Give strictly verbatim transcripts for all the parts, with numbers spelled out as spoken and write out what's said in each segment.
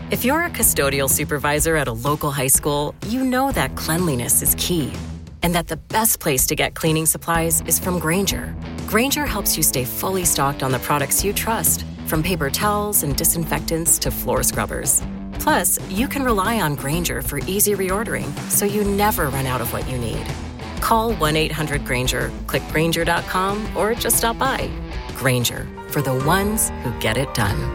If you're a custodial supervisor at a local high school, you know that cleanliness is key, and that the best place to get cleaning supplies is from Grainger. Grainger helps you stay fully stocked on the products you trust, from paper towels and disinfectants to floor scrubbers. Plus, you can rely on Grainger for easy reordering, so you never run out of what you need. Call one eight hundred Grainger, click Grainger dot com, or just stop by. Grainger, for the ones who get it done.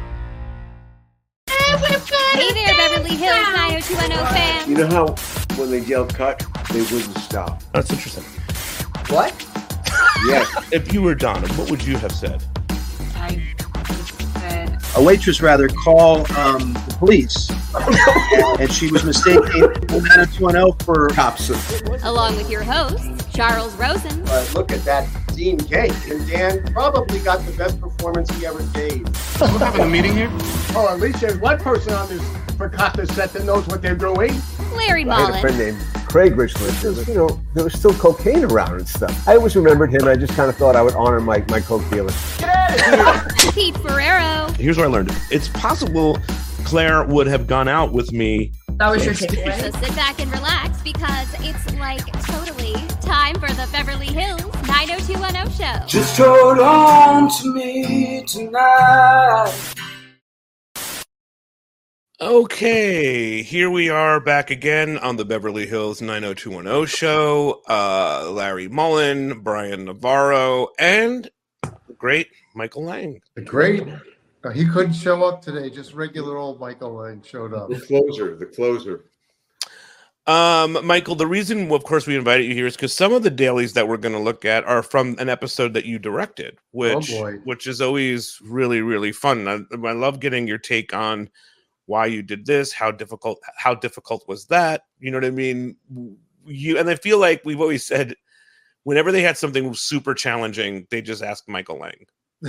Hey there, Beverly Hills nine oh two one oh fans. You know how when they yell cut, they wouldn't stop. That's interesting. What? Yeah. If you were Donna, what would you have said? I said... A waitress, rather, call um, the police. And she was mistaking nine oh two one oh for cops. Along with your host, Charles Rosen. But look at that Dean cake. And Dan probably got the best performance he ever gave. We're having a meeting here? Oh, at least there's one person on this Fakata set that knows what they're doing. Larry I had a friend Mullen. named Craig Richland. There was, you know, there was still cocaine around and stuff. I always remembered him. I just kind of thought I would honor my, my coke dealer. Get out of here! Pete Ferrero. Here's what I learned. It's possible Claire would have gone out with me. That was your takeaway? So sit back and relax because it's like totally time for the Beverly Hills nine oh two one oh show. Just hold on to me tonight. Okay, here we are back again on the Beverly Hills nine oh two one oh show. Uh, Larry Mullen, Brian Navarro, and the great Michael Lang. The great. Uh, he couldn't show up today. Just regular old Michael Lang showed up. The closer, the closer. Um, Michael, the reason, of course, we invited you here is because some of the dailies that we're going to look at are from an episode that you directed, which Oh, boy. which is always really, really fun. I, I love getting your take on why you did this, how difficult, how difficult was that? You know what I mean? You and I feel like we've always said, whenever they had something super challenging, they just asked Michael Lang.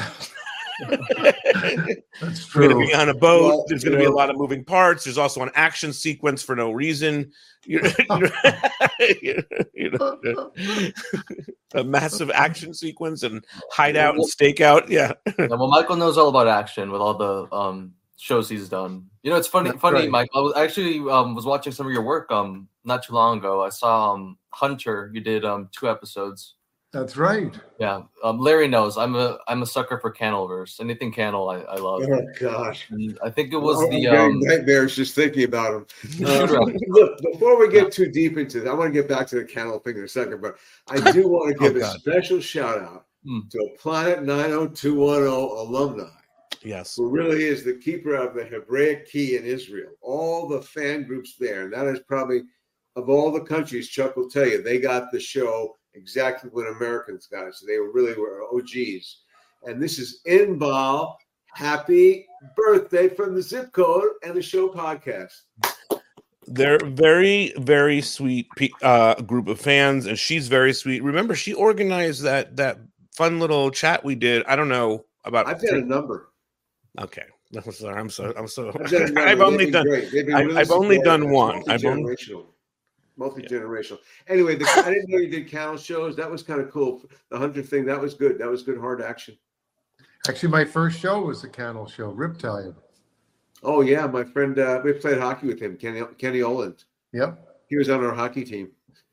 That's We're going true. to be on a boat. Well, There's you going to be a know- lot of moving parts. There's also an action sequence for no reason. You know, you know, you know, a massive action sequence and hideout and stakeout. Yeah. Yeah, well, Michael knows all about action with all the um, shows he's done. You know, it's funny, That's funny, right. Mike. I was actually um, was watching some of your work um not too long ago. I saw um Hunter. You did um two episodes. That's right. Yeah, um, Larry knows. I'm a I'm a sucker for Cannelverse. Anything Cannel, I, I love. Oh, gosh. And I think it was I'm the getting um, nightmares just thinking about him. Uh, Shooter. look, before we get too deep into this, I want to get back to the Cannell thing in a second, but I do want to Oh, give a God. special shout out Hmm. to a Planet nine oh two one oh alumni, Yes. who really is the keeper of the Hebraic key in Israel. All the fan groups there, and that is probably, of all the countries, Chuck will tell you, they got the show exactly when Americans got it. So they were really were O Gs. And this is Inbal. Happy birthday from the zip code and the show podcast. They're very, very sweet pe- uh, group of fans, and she's very sweet. Remember, she organized that that fun little chat we did. I don't know about. I've got a number. Okay, I'm sorry. I'm so. I'm so. I've, got a number. I've They've only been done. great. They've been I- really I've only supportive. done one. It's I've only- multi-generational. Multi-generational. Anyway, the, I didn't know you did Cannell shows. That was kind of cool. The Hunter thing, that was good. That was good hard action. Actually, my first show was the Cannell show, Riptide. Oh yeah, my friend. Uh, we played hockey with him, Kenny Kenny Oland. Yep. He was on our hockey team.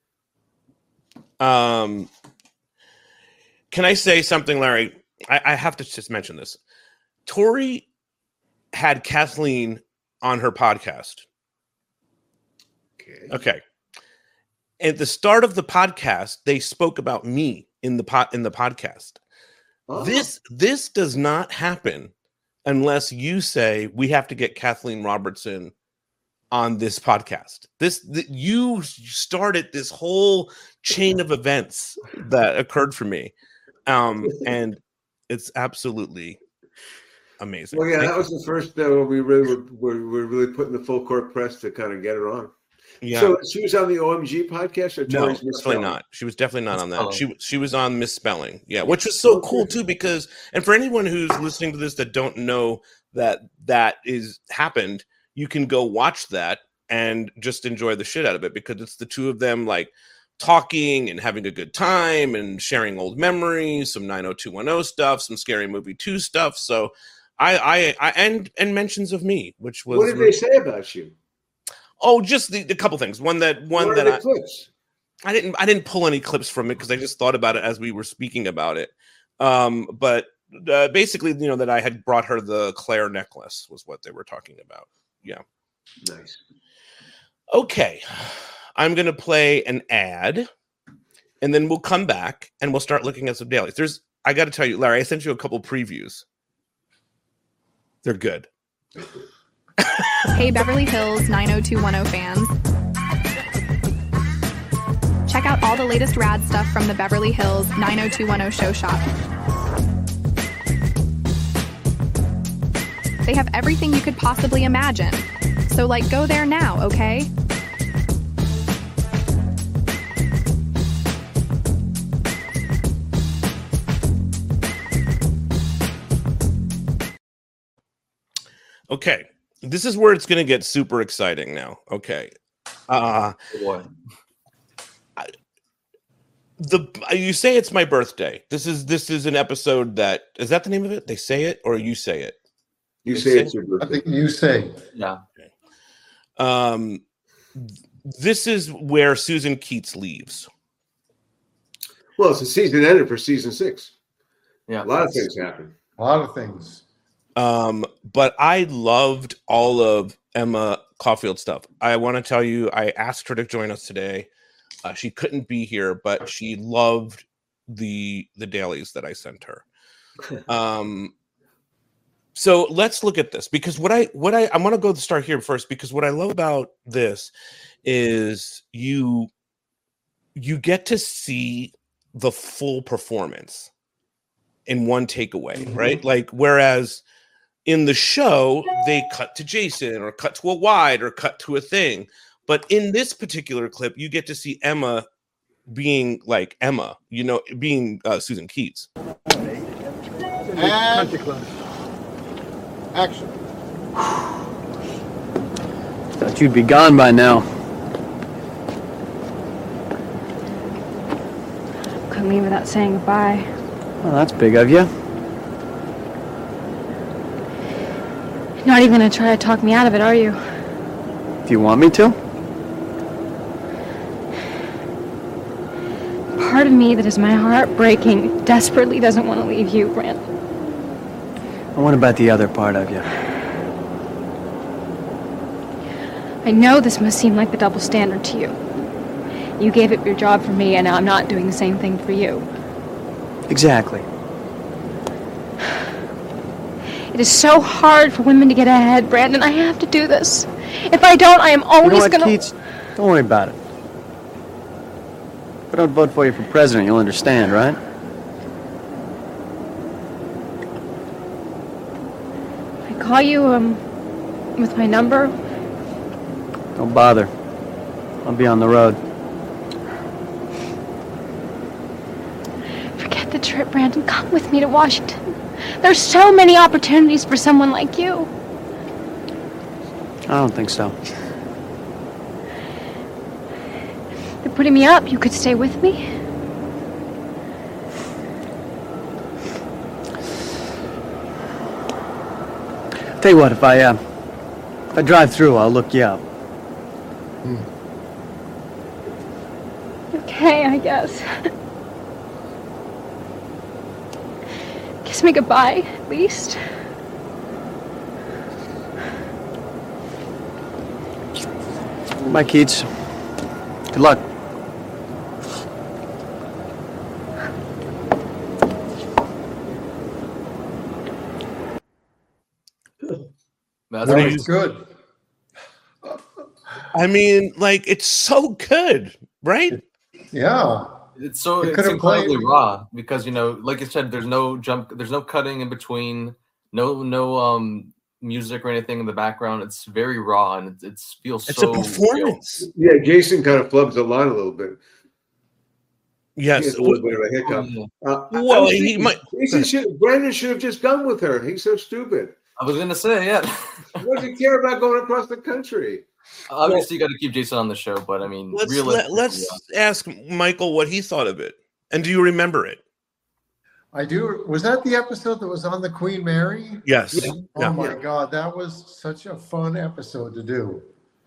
Um, can I say something, Larry? I, I have to just mention this. Tori had Kathleen on her podcast. Okay. Okay. At the start of the podcast, they spoke about me in the pot in the podcast. Oh. This this does not happen unless you say we have to get Kathleen Robertson on this podcast. This th- you started this whole chain of events that occurred for me, um, and it's absolutely amazing. Well, yeah, Thank that was the first uh, we really were, were, were really putting the full court press to kind of get her on. Yeah. So she was on the O M G podcast, or No, Tori's definitely misspelling? not. She was definitely not on that. Misspelling. She she was on misspelling. Yeah, which was so cool too because and for anyone who's listening to this that don't know that that is happened, you can go watch that and just enjoy the shit out of it because it's the two of them like talking and having a good time and sharing old memories, some nine oh two one oh stuff, some Scary Movie two stuff. So I, I, I, and and mentions of me, which was. What did they say about you? Oh, just the, the couple things. One that one What that are the I, clips? I didn't I didn't pull any clips from it because I just thought about it as we were speaking about it. Um, but uh, basically, you know, that I had brought her the Claire necklace was what they were talking about. Yeah. Nice. Okay, I'm gonna play an ad, and then we'll come back and we'll start looking at some dailies. There's I got to tell you, Larry, I sent you a couple previews. They're good. Hey, Beverly Hills nine oh two one oh fans. Check out all the latest rad stuff from the Beverly Hills nine oh two one oh show shop. They have everything you could possibly imagine. So, like, go there now, okay? Okay, this is where it's going to get super exciting now. Okay. Uh, what? The you say it's my birthday. This is this is an episode that is that the name of it? They say it or you say it? You they say, say it's your birthday. I think you say. Yeah. Okay. Um, this is where Susan Keats leaves. Well, it's a season ended for season six. Yeah, a lot of things happen. A lot of things. Um, but I loved all of Emma Caulfield stuff. I want to tell you, I asked her to join us today. Uh, she couldn't be here, but she loved the the dailies that I sent her. Um, so let's look at this because what I what I I want to go to start here first because what I love about this is you you get to see the full performance in one takeaway, mm-hmm. right? Like whereas in the show they cut to Jason or cut to a wide or cut to a thing. But in this particular clip, you get to see Emma being like Emma, you know, being uh, Susan Keats. And action. Thought you'd be gone by now. Couldn't leave without saying goodbye. Well, that's big of you. Not even gonna try to talk me out of it, are you? Do you want me to? Part of me that is my heart breaking desperately doesn't want to leave you, Brandon. And what about the other part of you? I know this must seem like the double standard to you. You gave up your job for me, and now I'm not doing the same thing for you. Exactly. It is so hard for women to get ahead, Brandon. I have to do this. If I don't, I am always you know what, gonna... Keats? Don't worry about it. If I don't vote for you for president, you'll understand, right? I call you, um, with my number. Don't bother. I'll be on the road. Forget the trip, Brandon. Come with me to Washington. There's so many opportunities for someone like you. I don't think so. They're putting me up. You could stay with me. Tell you what, if I, uh, if I drive through, I'll look you up. Hmm. Okay, I guess. Kiss me goodbye, at least. Bye, Keats. Good luck. That's That was good. I mean, like, it's so good, right? Yeah. It's so It it's could've incredibly played- raw because you know, like you said, there's no jump, there's no cutting in between, no no um music or anything in the background. It's very raw and it, it feels It's so a performance. Yeah, Jason kind of flubs the line a little bit. Yes. He has a little bit of a hiccup. real. Uh, I- I Well, was he thinking, might- Jason should, Brandon should have just gone with her. He's so stupid. I was gonna say, yeah. What does he care about going across the country? Obviously, you got to keep Jason on the show, but I mean, Let's realistically, let, let's ask Michael what he thought of it, and do you remember it? I do. Was that the episode that was on the Queen Mary? Yes. Yeah. Oh yeah. my God, that was such a fun episode to do.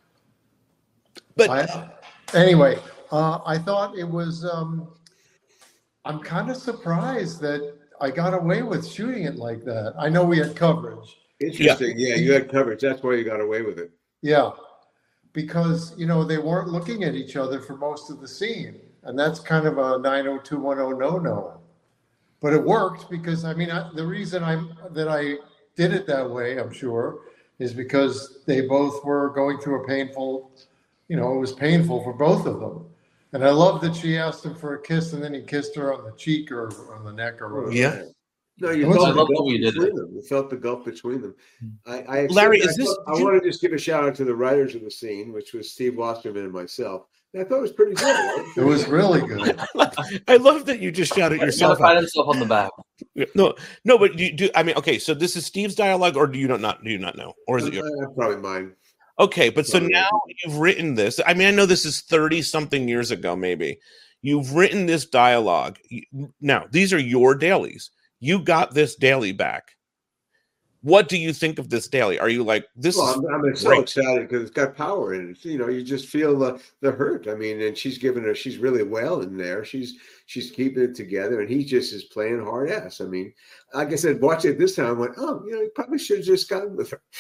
But I, anyway, uh, I thought it was. Um, I'm kind of surprised that I got away with shooting it like that. I know we had coverage. Interesting. Yeah, yeah you had coverage. That's why you got away with it. Yeah, because you know they weren't looking at each other for most of the scene, and that's kind of a nine oh two one oh no-no. But it worked because I mean I, the reason I that I did it that way, I'm sure, is because they both were going through a painful, you know, it was painful for both of them. And I love that she asked him for a kiss, and then he kissed her on the cheek or on the neck or whatever. Yeah. No, you felt, the gulf between them. you felt the gulf between them. I, I Larry, I is this? Thought, I you... want to just give a shout out to the writers of the scene, which was Steve Wasserman and myself. I thought it was pretty good. It was really good. I love that you just shouted yourself. Pat himself on the back. No, no, but you do. I mean, okay, so this is Steve's dialogue, or do you not? not do you not know, or is it yours? Uh, probably mine. Okay, but so now you've written this. I mean, I know this is thirty something years ago, maybe. You've written this dialogue. Now, these are your dailies. You got this daily back. What do you think of this daily? Are you like this? Well, is I'm, I'm so excited because it's got power in it. You know, you just feel the the hurt. I mean, and she's giving her. She's really well in there. She's she's keeping it together, and he just is playing hard ass. I mean, like I said, watching it this time, I went, oh, you know, he probably should have just gotten with her.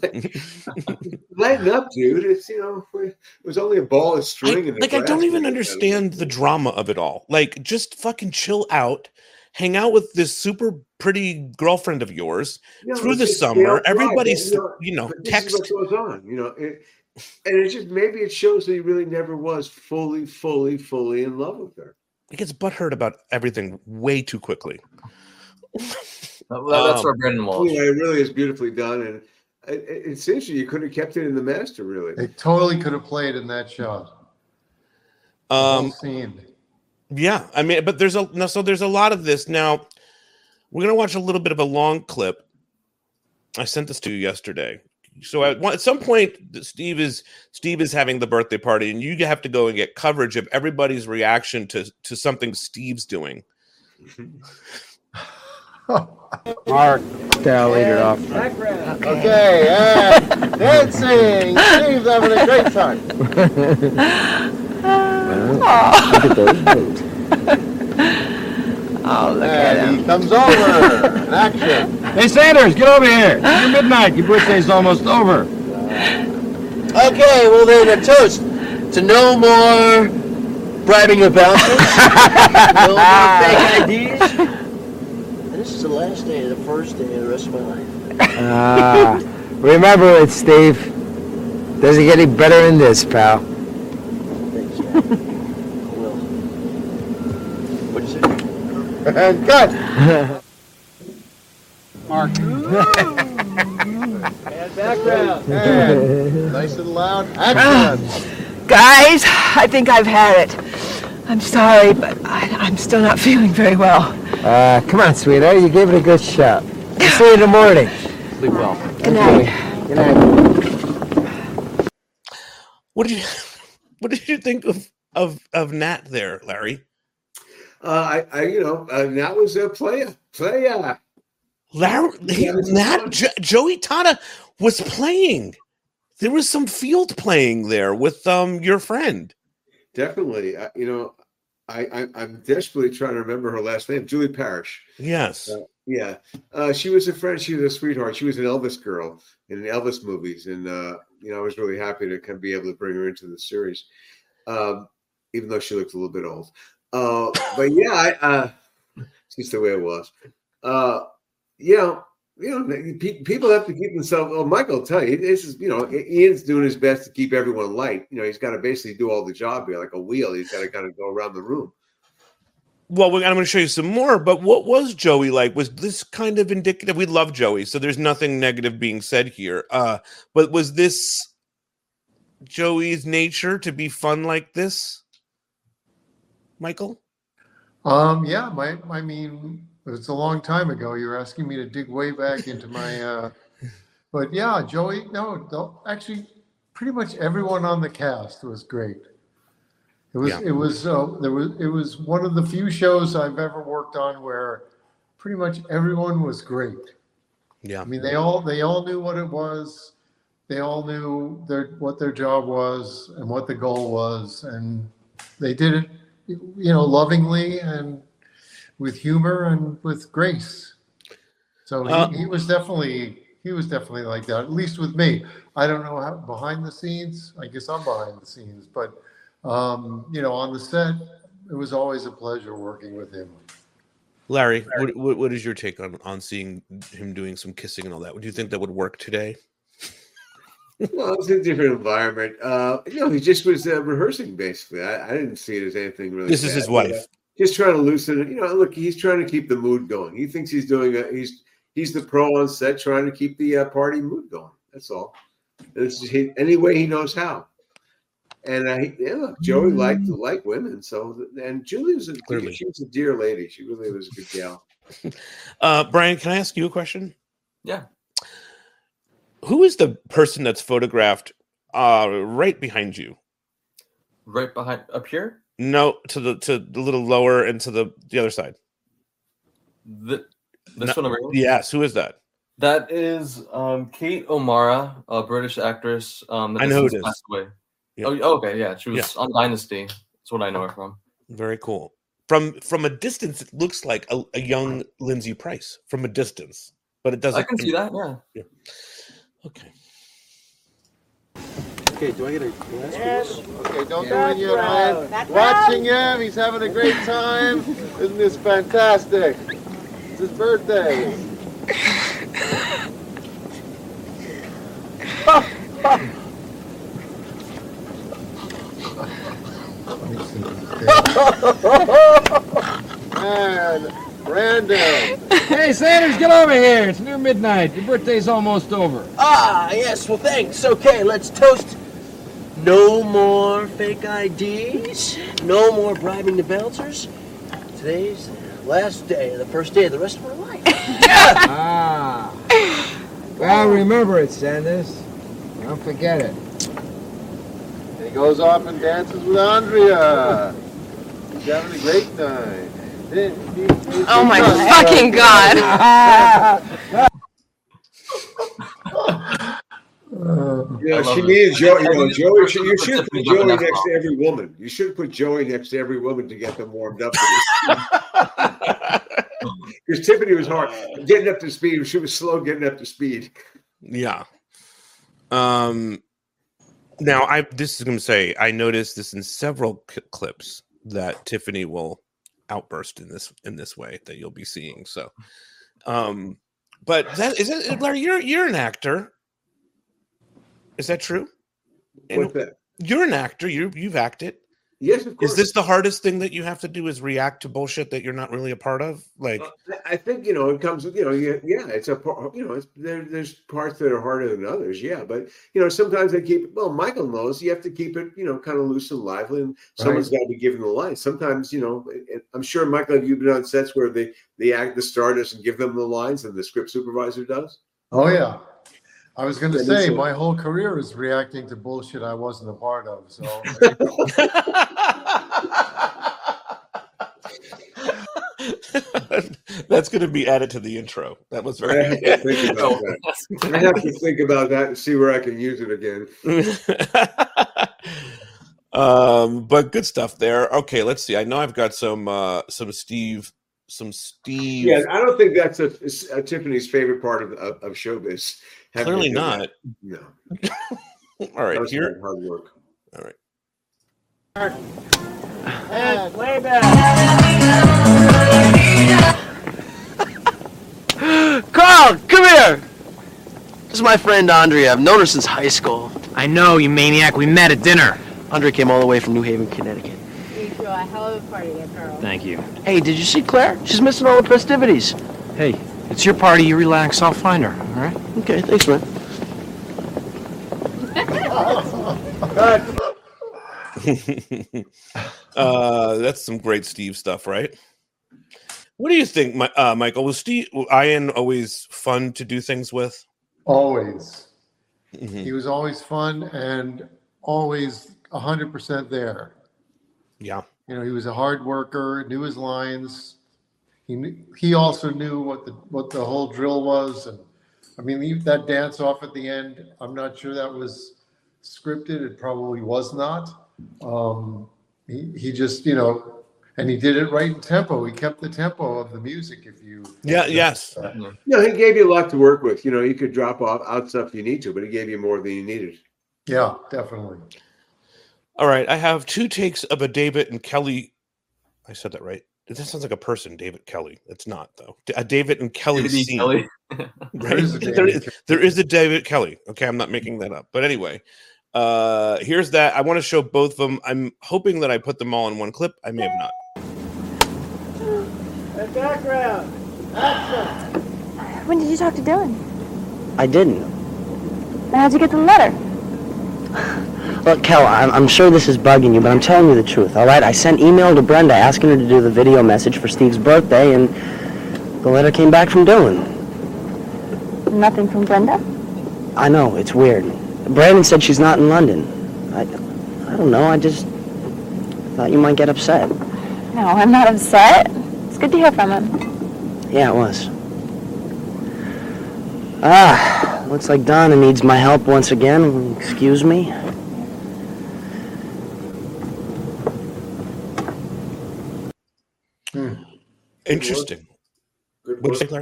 Lighten up, dude. It's you know, it was only a ball of string. I, and like I don't even understand the drama of it all. Like, just fucking chill out. Hang out with this super pretty girlfriend of yours you know, through the summer. Everybody's, you know, you know text. What goes on, you know, it, and it just maybe it shows that he really never was fully, fully, fully in love with her. He gets butthurt about everything way too quickly. Well, that's um, where Brendan Walsh. Yeah, it really is beautifully done, and it, it, it's interesting. You could have kept it in the master, really. They totally could have played in that shot. Um, scene. Yeah, I mean, but there's a no, so there's a lot of this. Now, we're gonna watch a little bit of a long clip. I sent this to you yesterday. So at, at some point, Steve is Steve is having the birthday party, and you have to go and get coverage of everybody's reaction to to something Steve's doing. Mark, Dal, lead it off. Okay, uh, dancing. Steve's having a great time. Well, look at those boats. Oh, look and at him. He comes over. In action. Hey, Sanders, get over here. It's midnight. Your birthday's almost over. Okay, well then a toast to no more bribing of bouncers, no more fake I Ds. And this is the last day of the first day of the rest of my life. Ah, uh, remember it, Steve. Doesn't get any better than this, pal. And cut. Mark. And background. And nice and loud. Action. Guys, I think I've had it. I'm sorry, but I, I'm still not feeling very well. Uh, come on, sweetheart. You gave it a good shot. We'll see you in the morning. Sleep well. Good night. Good night. What did you What did you think of of of Nat there, Larry? Uh, I, I, you know, uh, that was a player, player. Larry, he, Nat, jo- Joey Tata was playing. There was some field playing there with um your friend. Definitely, uh, you know, I, I I'm desperately trying to remember her last name, Julie Parrish. Yes, uh, yeah, uh, she was a friend. She was a sweetheart. She was an Elvis girl in the Elvis movies, and uh, you know, I was really happy to kind of be able to bring her into the series, um, even though she looked a little bit old. Uh, but yeah, I, uh, it's just the way it was. Uh, you know, you know, pe- people have to keep themselves. Well, Michael will tell you, this is, you know, Ian's doing his best to keep everyone light. You know, he's got to basically do all the job here, like a wheel. He's got to kind of go around the room. Well, I'm going to show you some more. But what was Joey like? Was this kind of indicative? We love Joey, so there's nothing negative being said here. Uh, but was this Joey's nature to be fun like this? Michael? Um, yeah, my, I mean, it's a long time ago. You're asking me to dig way back into my, uh, but yeah, Joey, no, no, actually, pretty much everyone on the cast was great. It was, yeah. it was, uh, there was, it was one of the few shows I've ever worked on where pretty much everyone was great. Yeah. I mean, they all they all knew what it was. They all knew their what their job was and what the goal was, and they did it, you know, lovingly and with humor and with grace. So he, Uh, he was definitely he was definitely like that. At least with me. I don't know how behind the scenes. I guess I'm behind the scenes, but um, you know, on the set, it was always a pleasure working with him. Larry, what, what what is your take on on seeing him doing some kissing and all that? Would you think that would work today? Well, it's a different environment. Uh, you know, he just was uh, rehearsing basically. I, I didn't see it as anything really. This is bad, his but, wife. uh, just trying to loosen it. You know, look, he's trying to keep the mood going. He thinks he's doing a he's he's the pro on set, trying to keep the uh, party mood going. That's all. It's just he, any way he knows how. And uh, he, yeah, look, Joey liked liked women. So and Julie was a Clearly. she was a dear lady. She really was a good gal. Uh, Brian, can I ask you a question? Yeah. Who is the person that's photographed uh, right behind you? Right behind up here? No, to the to the little lower and to the the other side. The, this No- one over here? Yes. Who is that? That is um, Kate O'Mara, a British actress. Um, that I has know who since it is. passed away. Yeah. Oh, okay, yeah, she was Yeah. on Dynasty. That's what I know her from. Very cool. From from a distance, it looks like a, a young Lindsay Price. From a distance, but it doesn't. I can see that. Yeah. Yeah. Okay. Okay, do I get a glass for this? Okay, don't Yeah. do it yet, Ryan. Watching him, he's having a great time. Isn't this fantastic? It's his birthday. Man, Brandon. Hey, Sanders, get over here. It's near midnight. Your birthday's almost over. Ah, yes, well, thanks. Okay, let's toast. No more fake I Ds. No more bribing the bouncers. Today's the last day, the first day of the rest of my life. Ah. Well, remember it, Sanders. Don't forget it. And he goes off and dances with Andrea. He's having a great time. Oh my fucking god. Yeah, love she it. needed Joey. You I know, think Joey. it's should- You perfect should for put Tiffany Joey Buckingham. next to every woman. You should put Joey next to every woman to get them warmed up. Because Tiffany was hard getting up to speed. She was slow getting up to speed. Yeah. Um. Now, I this is going to say I noticed this in several c- clips that Tiffany will outburst in this in this way that you'll be seeing. So, um, but that is it, Larry. You're you're an actor. Is that true? What's that? You're an actor. You you've acted. Yes, of course. Is this the hardest thing that you have to do? Is react to bullshit that you're not really a part of? Like, I think you know it comes with you know yeah, yeah it's a part you know it's, there there's parts that are harder than others, yeah, but you know sometimes they keep well Michael knows you have to keep it you know kind of loose and lively, and someone's got to be given the line. Sometimes you know it- I'm sure Michael, have you been on sets where they the act the star doesn't give them the lines and the script supervisor does? Oh, yeah. I was going to Yeah, say, me too. my whole career is reacting to bullshit I wasn't a part of. So, that's going to be added to the intro. That was I very have to think about that. I have to think about that and see where I can use it again. um, but good stuff there. Okay, let's see. I know I've got some uh, some Steve, some Steve. Yeah, I don't think that's a, a Tiffany's favorite part of of, of showbiz. Having to Clearly do not. that. No. All right, That was here. hard work. All right. And way back. Carl, come here. This is my friend Andrea. I've known her since high school. I know, you maniac. We met at dinner. Andrea came all the way from New Haven, Connecticut. You threw a hell of a party there, Carl. Thank you. Hey, did you see Claire? She's missing all the festivities. Hey, it's your party. You relax. I'll find her. All right? Okay, thanks, man. uh, that's some great Steve stuff, right? What do you think, Mi- uh, Michael? Was Steve Ian always fun to do things with? always. Mhm. He was always fun and always one hundred percent there. Yeah. You know, he was a hard worker, knew his lines. he knew, he also knew what the what the whole drill was, and I mean he, that dance off at the end. I'm not sure that was scripted. It probably was not. Um, he he just you know. And he did it right in tempo. He kept the tempo of the music. If you, yeah, yes, no, he gave you a lot to work with. You know, you could drop off out stuff you need to, but he gave you more than you needed. Yeah, definitely. All right, I have two takes of a David and Kelly. I said that right. That sounds like a person, David Kelly. It's not though. A David and Kelly David scene. Kelly. Right? There is a there, David is, there is a David Kelly. Okay, I'm not making that up. But anyway, uh, here's that. I want to show both of them. I'm hoping that I put them all in one clip. I may have not. The background. Action. When did you talk to Dylan? I didn't. How'd you get the letter? Look, Kel, I'm, I'm sure this is bugging you, but I'm telling you the truth, all right? I sent email to Brenda asking her to do the video message for Steve's birthday, and the letter came back from Dylan. Nothing from Brenda? I know, it's weird. Brandon said she's not in London. I, I don't know, I just thought you might get upset. No, I'm not upset. It's good to hear from him. Yeah, it was. Ah, looks like Donna needs my help once again. Excuse me. Hmm. Interesting. Good What did you work. say, Larry?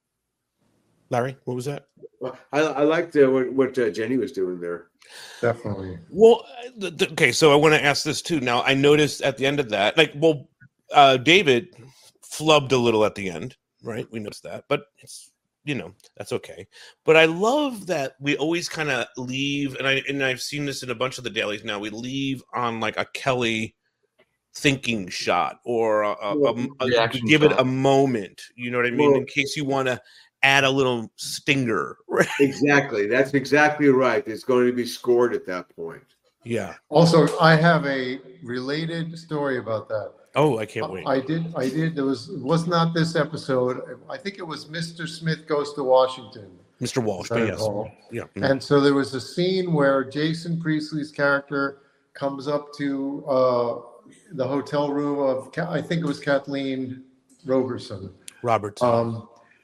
Larry, what was that? Well, I, I liked uh, what, what uh, Jenny was doing there. Definitely. Well, th- th- okay, so I want to ask this too. Now, I noticed at the end of that, like, well, uh, David flubbed a little at the end, right? We noticed that, but it's, you know, that's okay. But I love that we always kind of leave, and I and I've seen this in a bunch of the dailies now. We leave on like a Kelly thinking shot or a, a, a, a Reaction give it shot. a moment. You know what I mean? Well- in case you want to add a little stinger, right? Exactly. That's exactly right. It's going to be scored at that point. Yeah. Also, I have a related story about that. Oh, I can't wait. I did. I did. There was it was not this episode. I think it was Mister Smith Goes to Washington. Mister Walsh, If I but yes. recall. Yeah. And so there was a scene where Jason Priestley's character comes up to uh, the hotel room of Ka- I think it was Kathleen Roberson. Roberts. Um,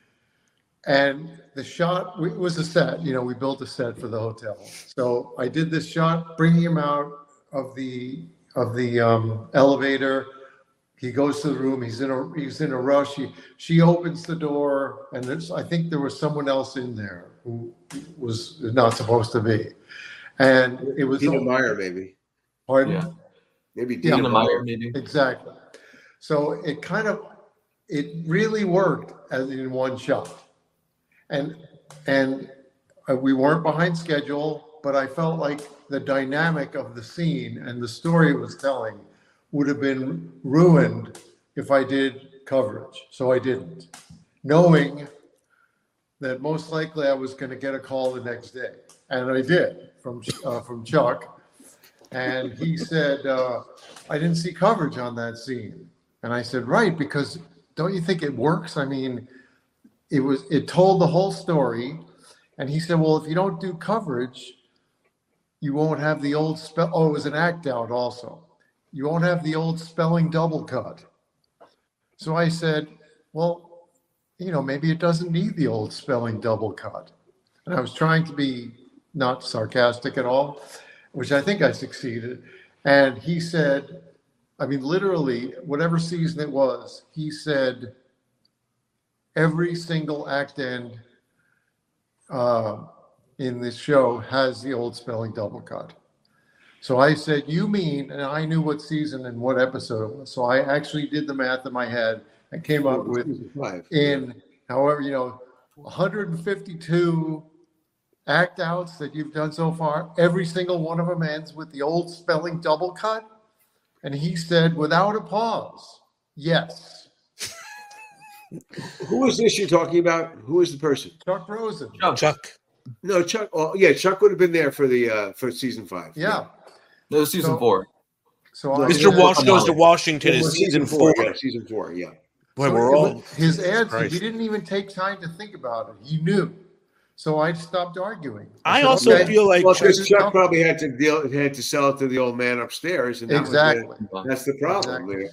and the shot it was a set. You know, we built a set for the hotel. So I did this shot, bringing him out of the of the um, elevator. He goes to the room. He's in a he's in a rush. He, she opens the door, and there's I think there was someone else in there who was not supposed to be, and it was Dina Meyer, maybe. Pardon? Yeah. Maybe Yeah. Dina Meyer, maybe. Exactly. So it kind of it really worked as in one shot, and and uh, we weren't behind schedule, but I felt like the dynamic of the scene and the story it was telling would have been ruined if I did coverage. So I didn't, knowing that most likely I was going to get a call the next day, and I did from uh, from Chuck, and he said, uh, "I didn't see coverage on that scene," and I said, "Right, because don't you think it works? I mean, it was it told the whole story," and he said, "Well, if you don't do coverage, you won't have the old spell." Oh, it was an act out also. You won't have the old spelling double cut. So I said, well, you know, maybe it doesn't need the old spelling double cut. And I was trying to be not sarcastic at all, which I think I succeeded. And he said, I mean, literally, whatever season it was, he said, every single act end uh, in this show has the old spelling double cut. So I said, you mean, and I knew what season and what episode it was. So I actually did the math in my head and came up with, in however, you know, one hundred fifty-two act outs that you've done so far, every single one of them ends with the old spelling double cut. And he said, without a pause, yes. Who is this you're talking about? Who is the person? Chuck Rosen. Chuck. No, Chuck. Oh, yeah, Chuck would have been there for the uh, for season five. Yeah. That was season So- four. So I Mister said- Walsh Goes to Washington It is was season four. Yeah, season four, yeah. Boy, So we're it all was- his answer, Christ. he didn't even take time to think about it. He knew. So I stopped arguing. I said, also "Okay." feel like Well, Chuck- because Chuck probably had to deal had to sell it to the old man upstairs, and that was the- Exactly. that's the problem Exactly. there.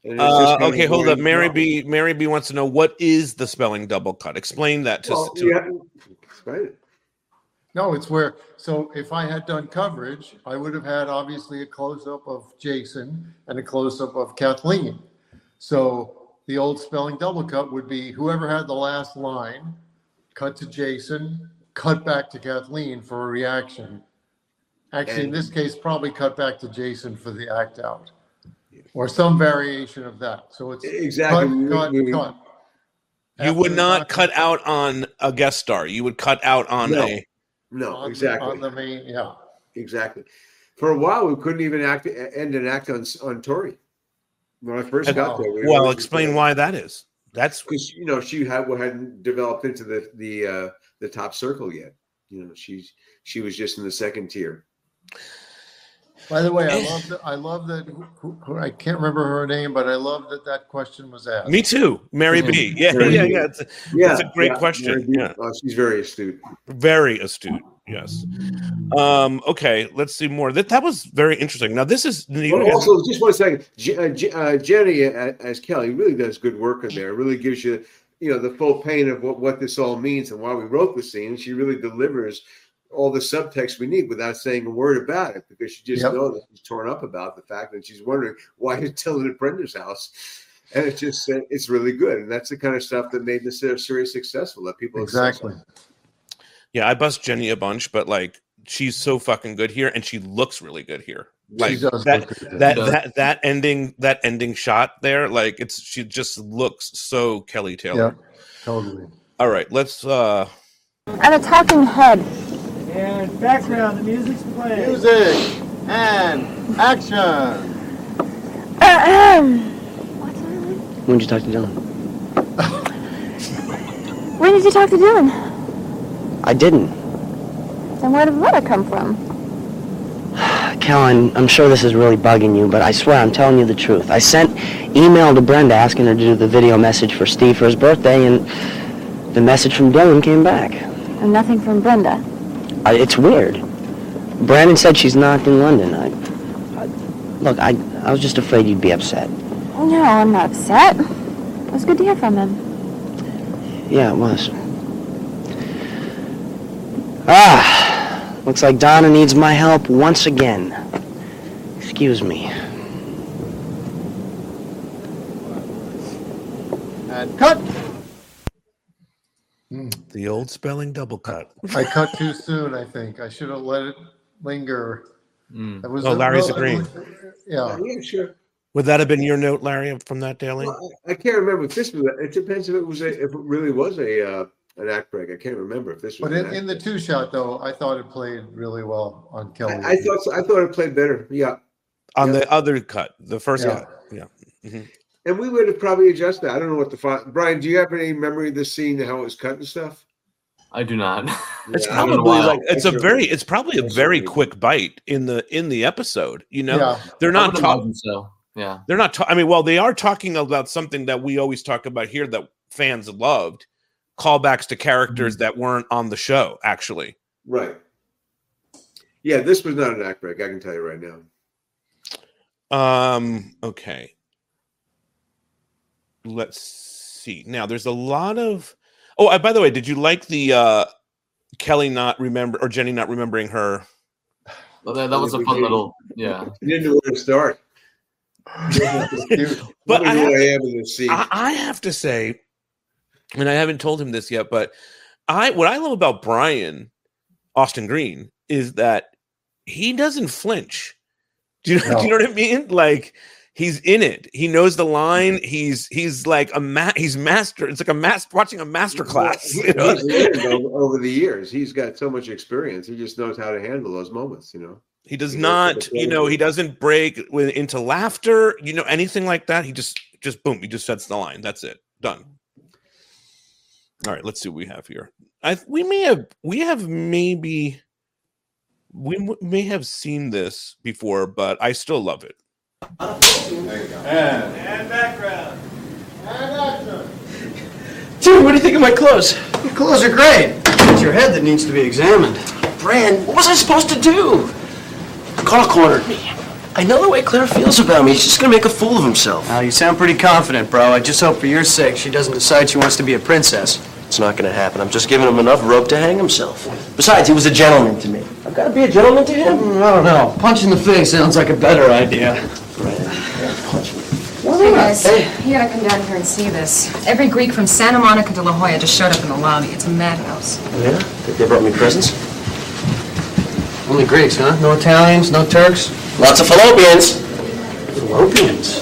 And it's just Uh, kind okay, of hold up. going Mary wrong. B. Mary B. wants to know what is the spelling double cut. Explain that to. Well, to yeah, explain it. No, it's where, so if I had done coverage, I would have had obviously a close-up of Jason and a close-up of Kathleen. So the old spelling double cut would be whoever had the last line, cut to Jason, cut back to Kathleen for a reaction. Actually, in And- this case, probably cut back to Jason for the act out. Or some variation of that. So it's Exactly. We- cut, cut, we- cut. you would not cut out on a guest star. You would cut out on No. a. No, On the- exactly. on the main, yeah. Exactly. For a while, we couldn't even act end an act on on Tori. When I first got there, we Well, were- explain why that is. That's because you know she had hadn't developed into the the uh, the top circle yet. You know, she's she was just in the second tier. By the way, I love that. I love that. Who, who, I can't remember her name, but I love that that question was asked. Me too, Mary B. Yeah, Mary yeah, B. yeah. It's a, Yeah, it's a great yeah, question. Mary B. Yeah, Oh, she's very astute. very astute. Yes. Um. Okay. Let's see more. That that was very interesting. Now this is you Well, guys- also, just one second. Je- uh, Je- uh, Jenny uh, as Kelly really does good work in there. It really gives you, you know, the full pain of what, what this all means and why we wrote the scene. She really delivers all the subtext we need without saying a word about it, because you just Yep. know that she's torn up about the fact that she's wondering why he's Dylan at Brenda's house. And it's just, uh, it's really good. And that's the kind of stuff that made this uh, series successful, that people Exactly. yeah, I bust Jenny a bunch, but like she's so fucking good here, and she looks really good here. Like does that, look good. that, She does. that that ending that ending shot there, like it's she just looks so Kelly Taylor. Yeah, totally. All right, let's uh And a talking head. And background, the music's playing. Music and action. When did you talk to Dylan? When did you talk to Dylan? I didn't. Then where did the letter come from? Cal, I'm, I'm sure this is really bugging you, but I swear I'm telling you the truth. I sent email to Brenda asking her to do the video message for Steve for his birthday, and the message from Dylan came back. And nothing from Brenda. I, it's weird. Brandon said she's not in London. I, I, look, I, I was just afraid you'd be upset. No, I'm not upset. It was good to hear from him. Yeah, it was. Ah, looks like Donna needs my help once again. Excuse me. And cut. the old spelling double cut. I cut too soon, I think. I should have let it linger. That was Oh, a- Larry's no, agreeing. Yeah. Yeah, sure. Would that have been your note, Larry, from that daily? Well, I I can't remember if this was. It depends if it was a, if it really was a uh, an act break. I can't remember if this was. But an in, act in the two shot, though, I thought it played really well on Kelly. I, I thought so, I thought it played better. Yeah, On Yeah. the other cut, the first Yeah. cut. Yeah. Mhm. and we would have probably adjusted. I don't know what the fi- Brian. Do you have any memory of the scene, how it was cut and stuff? I do not. It's Yeah, I don't know probably why. like it's a Sure. very it's probably a Sure. very quick bite in the in the episode. You know, Yeah. they're I not would talking. imagine so. Yeah. They're not. Ta- I mean, well, they are talking about something that we always talk about here that fans loved: callbacks to characters that weren't on the show. Actually, Right. Yeah, this was not an act break. I can tell you right now. um, okay. Let's see. Now, there's a lot of. Oh, uh, by the way, did you like the uh Kelly not remember or Jenny not remembering her? Well, that, that was a We fun did. little, yeah. You didn't know where to start. But I I know have- who I am in this scene. I, I have to say, and I haven't told him this yet, but I what I love about Brian Austin Green is that he doesn't flinch. Do you, know, do you know what I mean? Like he's in it. He knows the line. He's he's like a ma- he's master. It's like a master watching a master class. He- You know? he's learned over, over the years. He's got so much experience. He just knows how to handle those moments. You know. He does He knows how to not, play you know, with he it. doesn't break with, into laughter, you know, anything like that. He just, just boom, he just sets the line. That's it. Done. All right, let's see what we have here. I we may have, we have maybe, we m- may have seen this before, but I still love it. And background. Dude, what do you think of my clothes? Your clothes are great. It's your head that needs to be examined. Brand, what was I supposed to do? Carl cornered me. I know the way Claire feels about me. He's just gonna make a fool of himself. Well, you sound pretty confident, bro. I just hope for your sake she doesn't decide she wants to be a princess. It's not gonna happen. I'm just giving him enough rope to hang himself. Besides, he was a gentleman to me. I've got to be a gentleman to him. Mm, I don't know. Punch in the face sounds like a better idea. Right. Yeah, punch me. Hey guys, you gotta come down here and see this. Every Greek from Santa Monica to La Jolla just showed up in the lobby. It's a madhouse. Oh, yeah? Think they brought me presents? Only Greeks, huh? No Italians, no Turks? Lots of fallopians. Fallopians.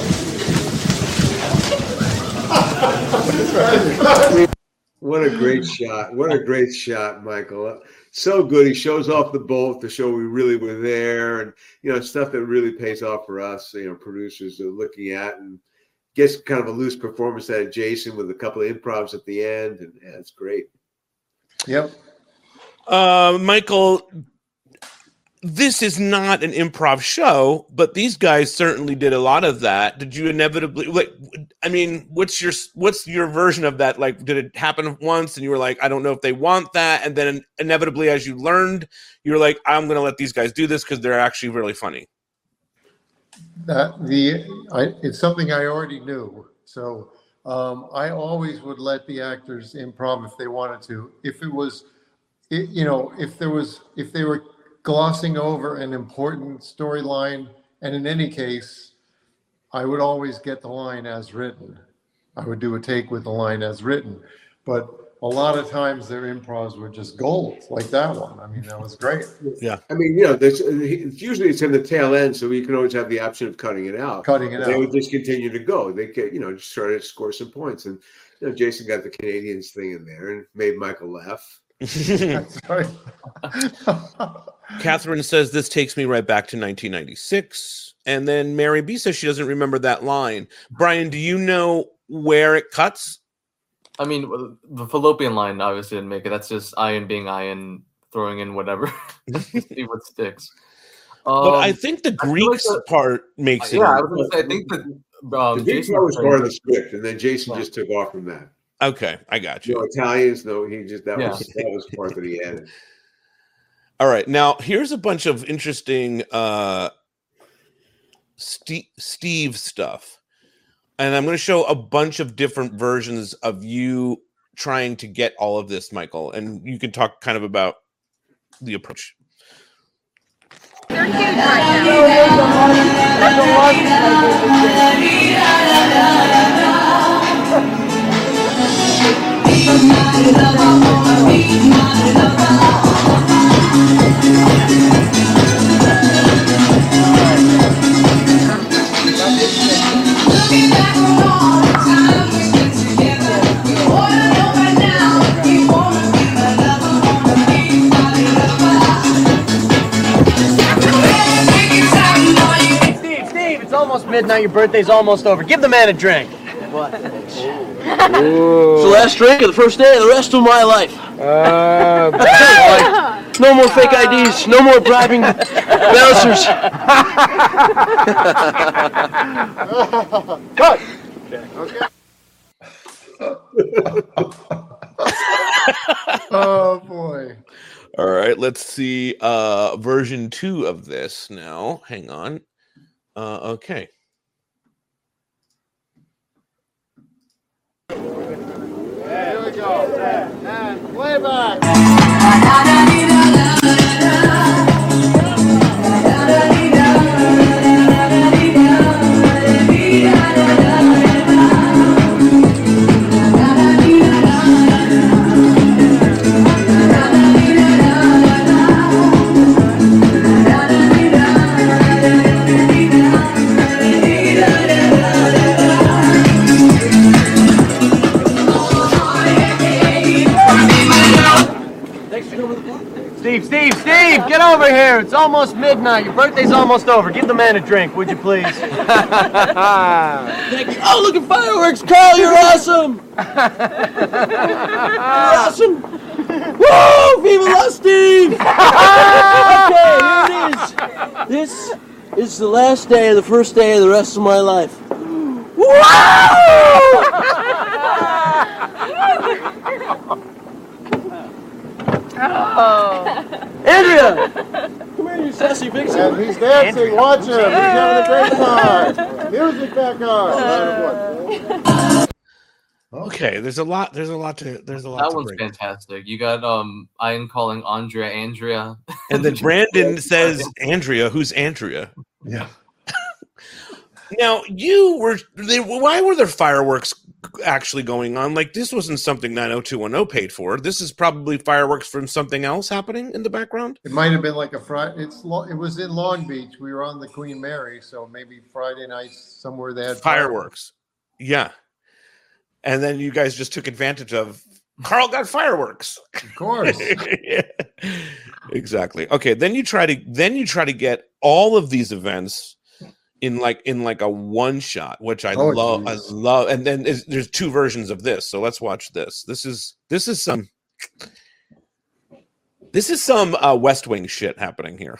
What a great shot. What a great shot, Michael. So good. He shows off the boat to show we really were there, and, you know, stuff that really pays off for us, you know, producers are looking at, and gets kind of a loose performance out of Jason with a couple of improvs at the end, and yeah, it's great. Yep. Uh, Michael, this is not an improv show, but these guys certainly did a lot of that. Did you inevitably, like, I mean, what's your what's your version of that? Like, did it happen once and you were like, I don't know if they want that, and then inevitably, as you learned, you're like, I'm going to let these guys do this because they're actually really funny? That the I, it's something I already knew, so um, I always would let the actors improv if they wanted to. If it was, it, you know, if there was, if they were glossing over an important storyline, and in any case, I would always get the line as written. I would do a take with the line as written, but a lot of times their improvs were just gold, like that one. I mean, that was great. Yeah. I mean, you know, there's usually it's in the tail end, so you can always have the option of cutting it out. Cutting it they out. would just continue to go. They could, you know, just try to score some points. And, you know, Jason got the Canadians thing in there and made Michael laugh. That's right. Catherine says this takes me right back to nineteen ninety-six. And then Mary B says she doesn't remember that line. Brian, do you know where it cuts? I mean, the fallopian line obviously didn't make it. That's just Ian being Ian, throwing in whatever. See what sticks. Um, But I think the Greeks like the, part makes it. Yeah, I was going to say, I think that um, the Greek Jason part was part of the script, and then Jason just took off from that. Okay, I got you. No Italians, no, he just that Yeah. was that was part that he added. All right, now here's a bunch of interesting uh, Steve, Steve stuff, and I'm going to show a bunch of different versions of you trying to get all of this, Michael, and you can talk kind of about the approach. They're huge right Steve, Steve, it's almost midnight. Your birthday's almost over. Give the man a drink. What? It's the last drink of the first day of the rest of my life. Uh, No more fake I Ds. No more bribing bouncers. Cut. Okay. Oh boy. All right, let's see uh, version two of this now. Hang on. Uh, okay. Here we go. And playback. Steve, Steve, Steve, get over here. It's almost midnight. Your birthday's almost over. Give the man a drink, would you please? Thank you. Oh, look at fireworks, Carl. You're awesome. You're awesome. Woo! Viva la Steve! Okay, here it is. This is the last day of the first day of the rest of my life. Oh. Andrea! Come here, you sassy vixen. And he's dancing. Watch him. He's having a great time. Music back on. Okay, there's a lot. There's a lot to. There's a lot. That to one's bring. fantastic. You got um, Ian calling Andrea Andrea, And then Brandon says Andrea. Who's Andrea? Yeah. Now you were. They, why were there fireworks actually going on? Like this wasn't something nine oh two one oh paid for. This is probably fireworks from something else happening in the background. It might have been like a Friday. It's lo- it was in Long Beach. We were on the Queen Mary, so maybe Friday nights somewhere they had Fireworks. Yeah. And then you guys just took advantage of Carl got fireworks. Of course. Yeah. Exactly. Okay. Then you try to then you try to get all of these events in like in like a one shot, which I Oh, love. geez. I love. And then is- there's two versions of this. So let's watch this. This is this is some this is some uh, West Wing shit happening here.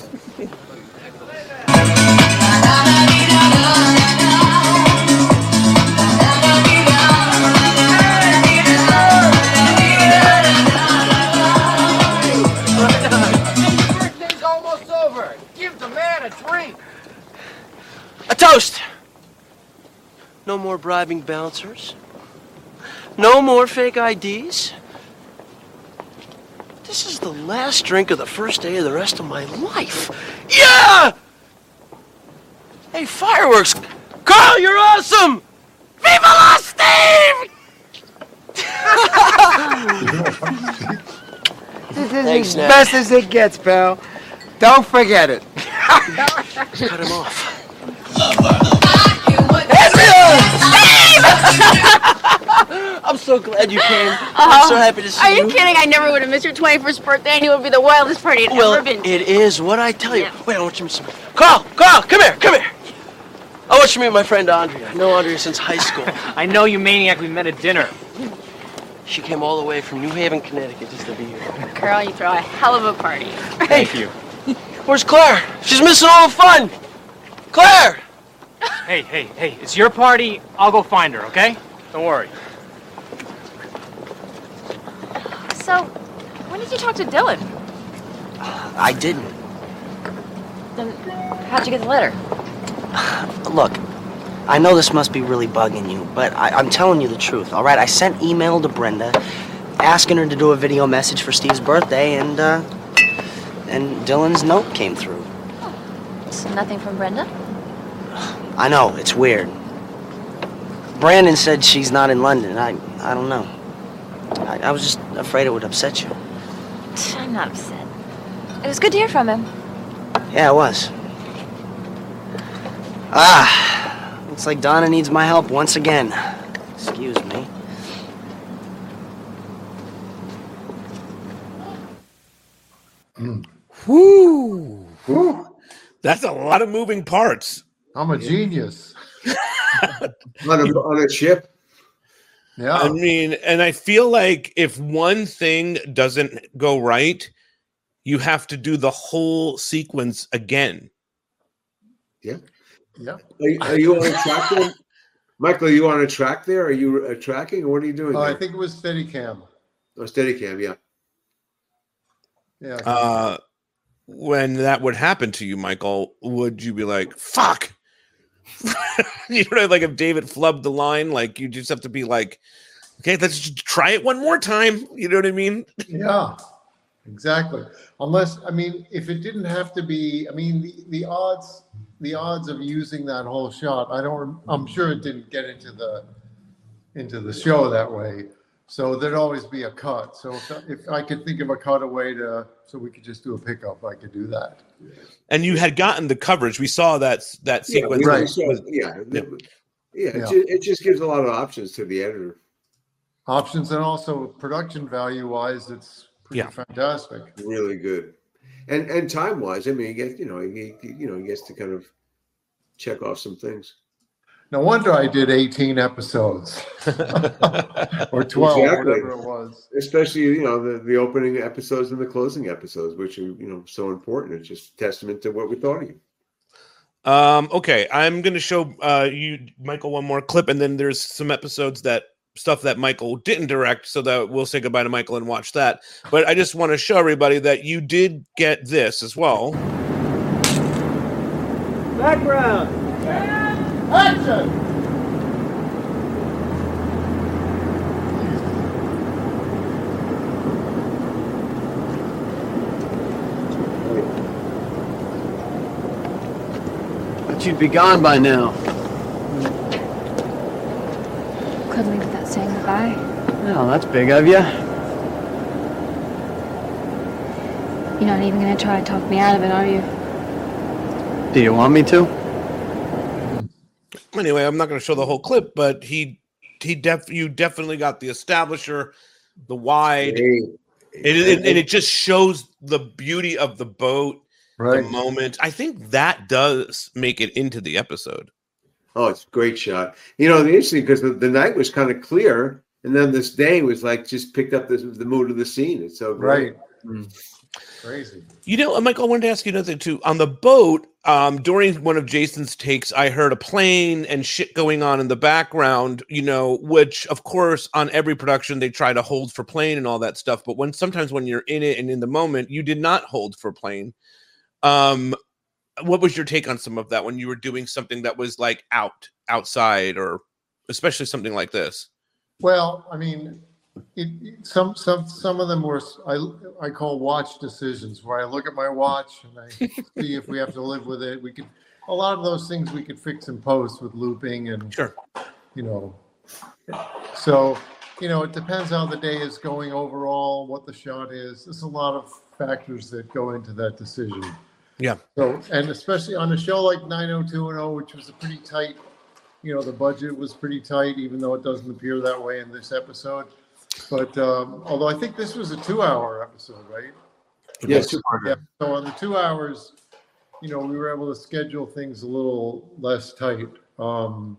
Birthday's almost over. Give the man a drink. A toast. No more bribing bouncers. No more fake I Ds. This is the last drink of the first day of the rest of my life. Yeah! Hey, fireworks. Carl, you're awesome! Viva la Steve! This is Thanks, as Nat. best as it gets, pal. Don't forget it. Cut him off. I'm so glad you came. I'm so happy to see Are you. you kidding? I never would have missed your twenty-first birthday. I knew it would be the wildest party I'd Well, ever been to. it is what I tell you. Wait, I want you to meet some. Carl, Carl, come here, come here. I want you to meet my friend Andrea. I know Andrea since high school. I know you maniac. We met at dinner. She came all the way from New Haven, Connecticut, just to be here. Carl, you throw a hell of a party. Thank you. Where's Claire? She's missing all the fun. Claire! Hey, hey, hey, it's your party. I'll go find her, okay? Don't worry. So, when did you talk to Dylan? I didn't. Then, how'd you get the letter? Look, I know this must be really bugging you, but I, I'm telling you the truth, all right? I sent email to Brenda asking her to do a video message for Steve's birthday, and, uh, and Dylan's note came through. So nothing from Brenda? I know, it's weird. Brandon said she's not in London. I, I don't know. I, I was just afraid it would upset you. I'm not upset. It was good to hear from him. Yeah, it was. Ah, looks like Donna needs my help once again. Excuse me. Whoo! Whoo! That's a lot of moving parts. I'm a genius. on, a, on a ship. Yeah. I mean, and I feel like if one thing doesn't go right, you have to do the whole sequence again. Yeah. Yeah. Are, you- are you on a track there? Michael, are you on a track there? Are you uh, tracking or what are you doing? Oh, I there? think it was Steadicam. Oh, Steadicam, yeah. Yeah. Uh, when that would happen to you, Michael, would you be like, fuck? You know, like if David flubbed the line, like you just have to be like, okay, let's just try it one more time. You know what I mean? Yeah, exactly. Unless, I mean, if it didn't have to be, I mean, the, the odds, the odds of using that whole shot, I don't, I'm sure it didn't get into the, into the show that way. So there'd always be a cut. So if, if I could think of a cutaway to, so we could just do a pickup, I could do that. And you had gotten the coverage. We saw that that Yeah, sequence. we- was- yeah, was- yeah, yeah. yeah. It, Yeah. ju- it just gives a lot of options to the editor. Options and also production value wise, it's pretty Yeah. fantastic. Really good, and and time wise, I mean, he gets you know he he- you know he gets to kind of check off some things. No wonder I did eighteen episodes or twelve, Exactly. whatever it was. Especially you know the, the opening episodes and the closing episodes, which are you know so important. It's just a testament to what we thought of you. Um, okay, I'm going to show uh, you, Michael, one more clip, and then there's some episodes that stuff that Michael didn't direct, so that we'll say goodbye to Michael and watch that. But I just want to show everybody that you did get this as well. Background. Action. But you'd be gone by now. Couldn't leave without saying goodbye. Well, that's big of you. You're not even gonna try to talk me out of it, are you? Do you want me to? Anyway, I'm not going to show the whole clip, but he he def you definitely got the establisher, the wide, Hey. it, it, and it just shows the beauty of the boat, Right. the moment. I think that does make it into the episode. Oh, it's a great shot. You know, the interesting because the, the night was kind of clear, and then this day was like just picked up this, the mood of the scene. It's so great. Right. Crazy. You know, Michael, I wanted to ask you another thing too. On the boat, um, during one of Jason's takes, I heard a plane and shit going on in the background, you know, which of course on every production they try to hold for plane and all that stuff. But when sometimes when you're in it and in the moment, you did not hold for plane. Um, what was your take on some of that when you were doing something that was like out, outside, or especially something like this? Well, I mean, it, it- some some some of them were I I call watch decisions, where I look at my watch and I see if we have to live with it. We could a lot of those things we could fix in post with looping and sure, you know. So you know, it depends how the day is going overall, what the shot is. There's a lot of factors that go into that decision. Yeah. So, and especially on a show like nine oh two one oh, which was a pretty tight, you know, the budget was pretty tight, even though it doesn't appear that way in this episode. But um, although I think this was a two-hour episode, right? Yes, two-part. Yeah. So on the two hours, you know, we were able to schedule things a little less tight. Um,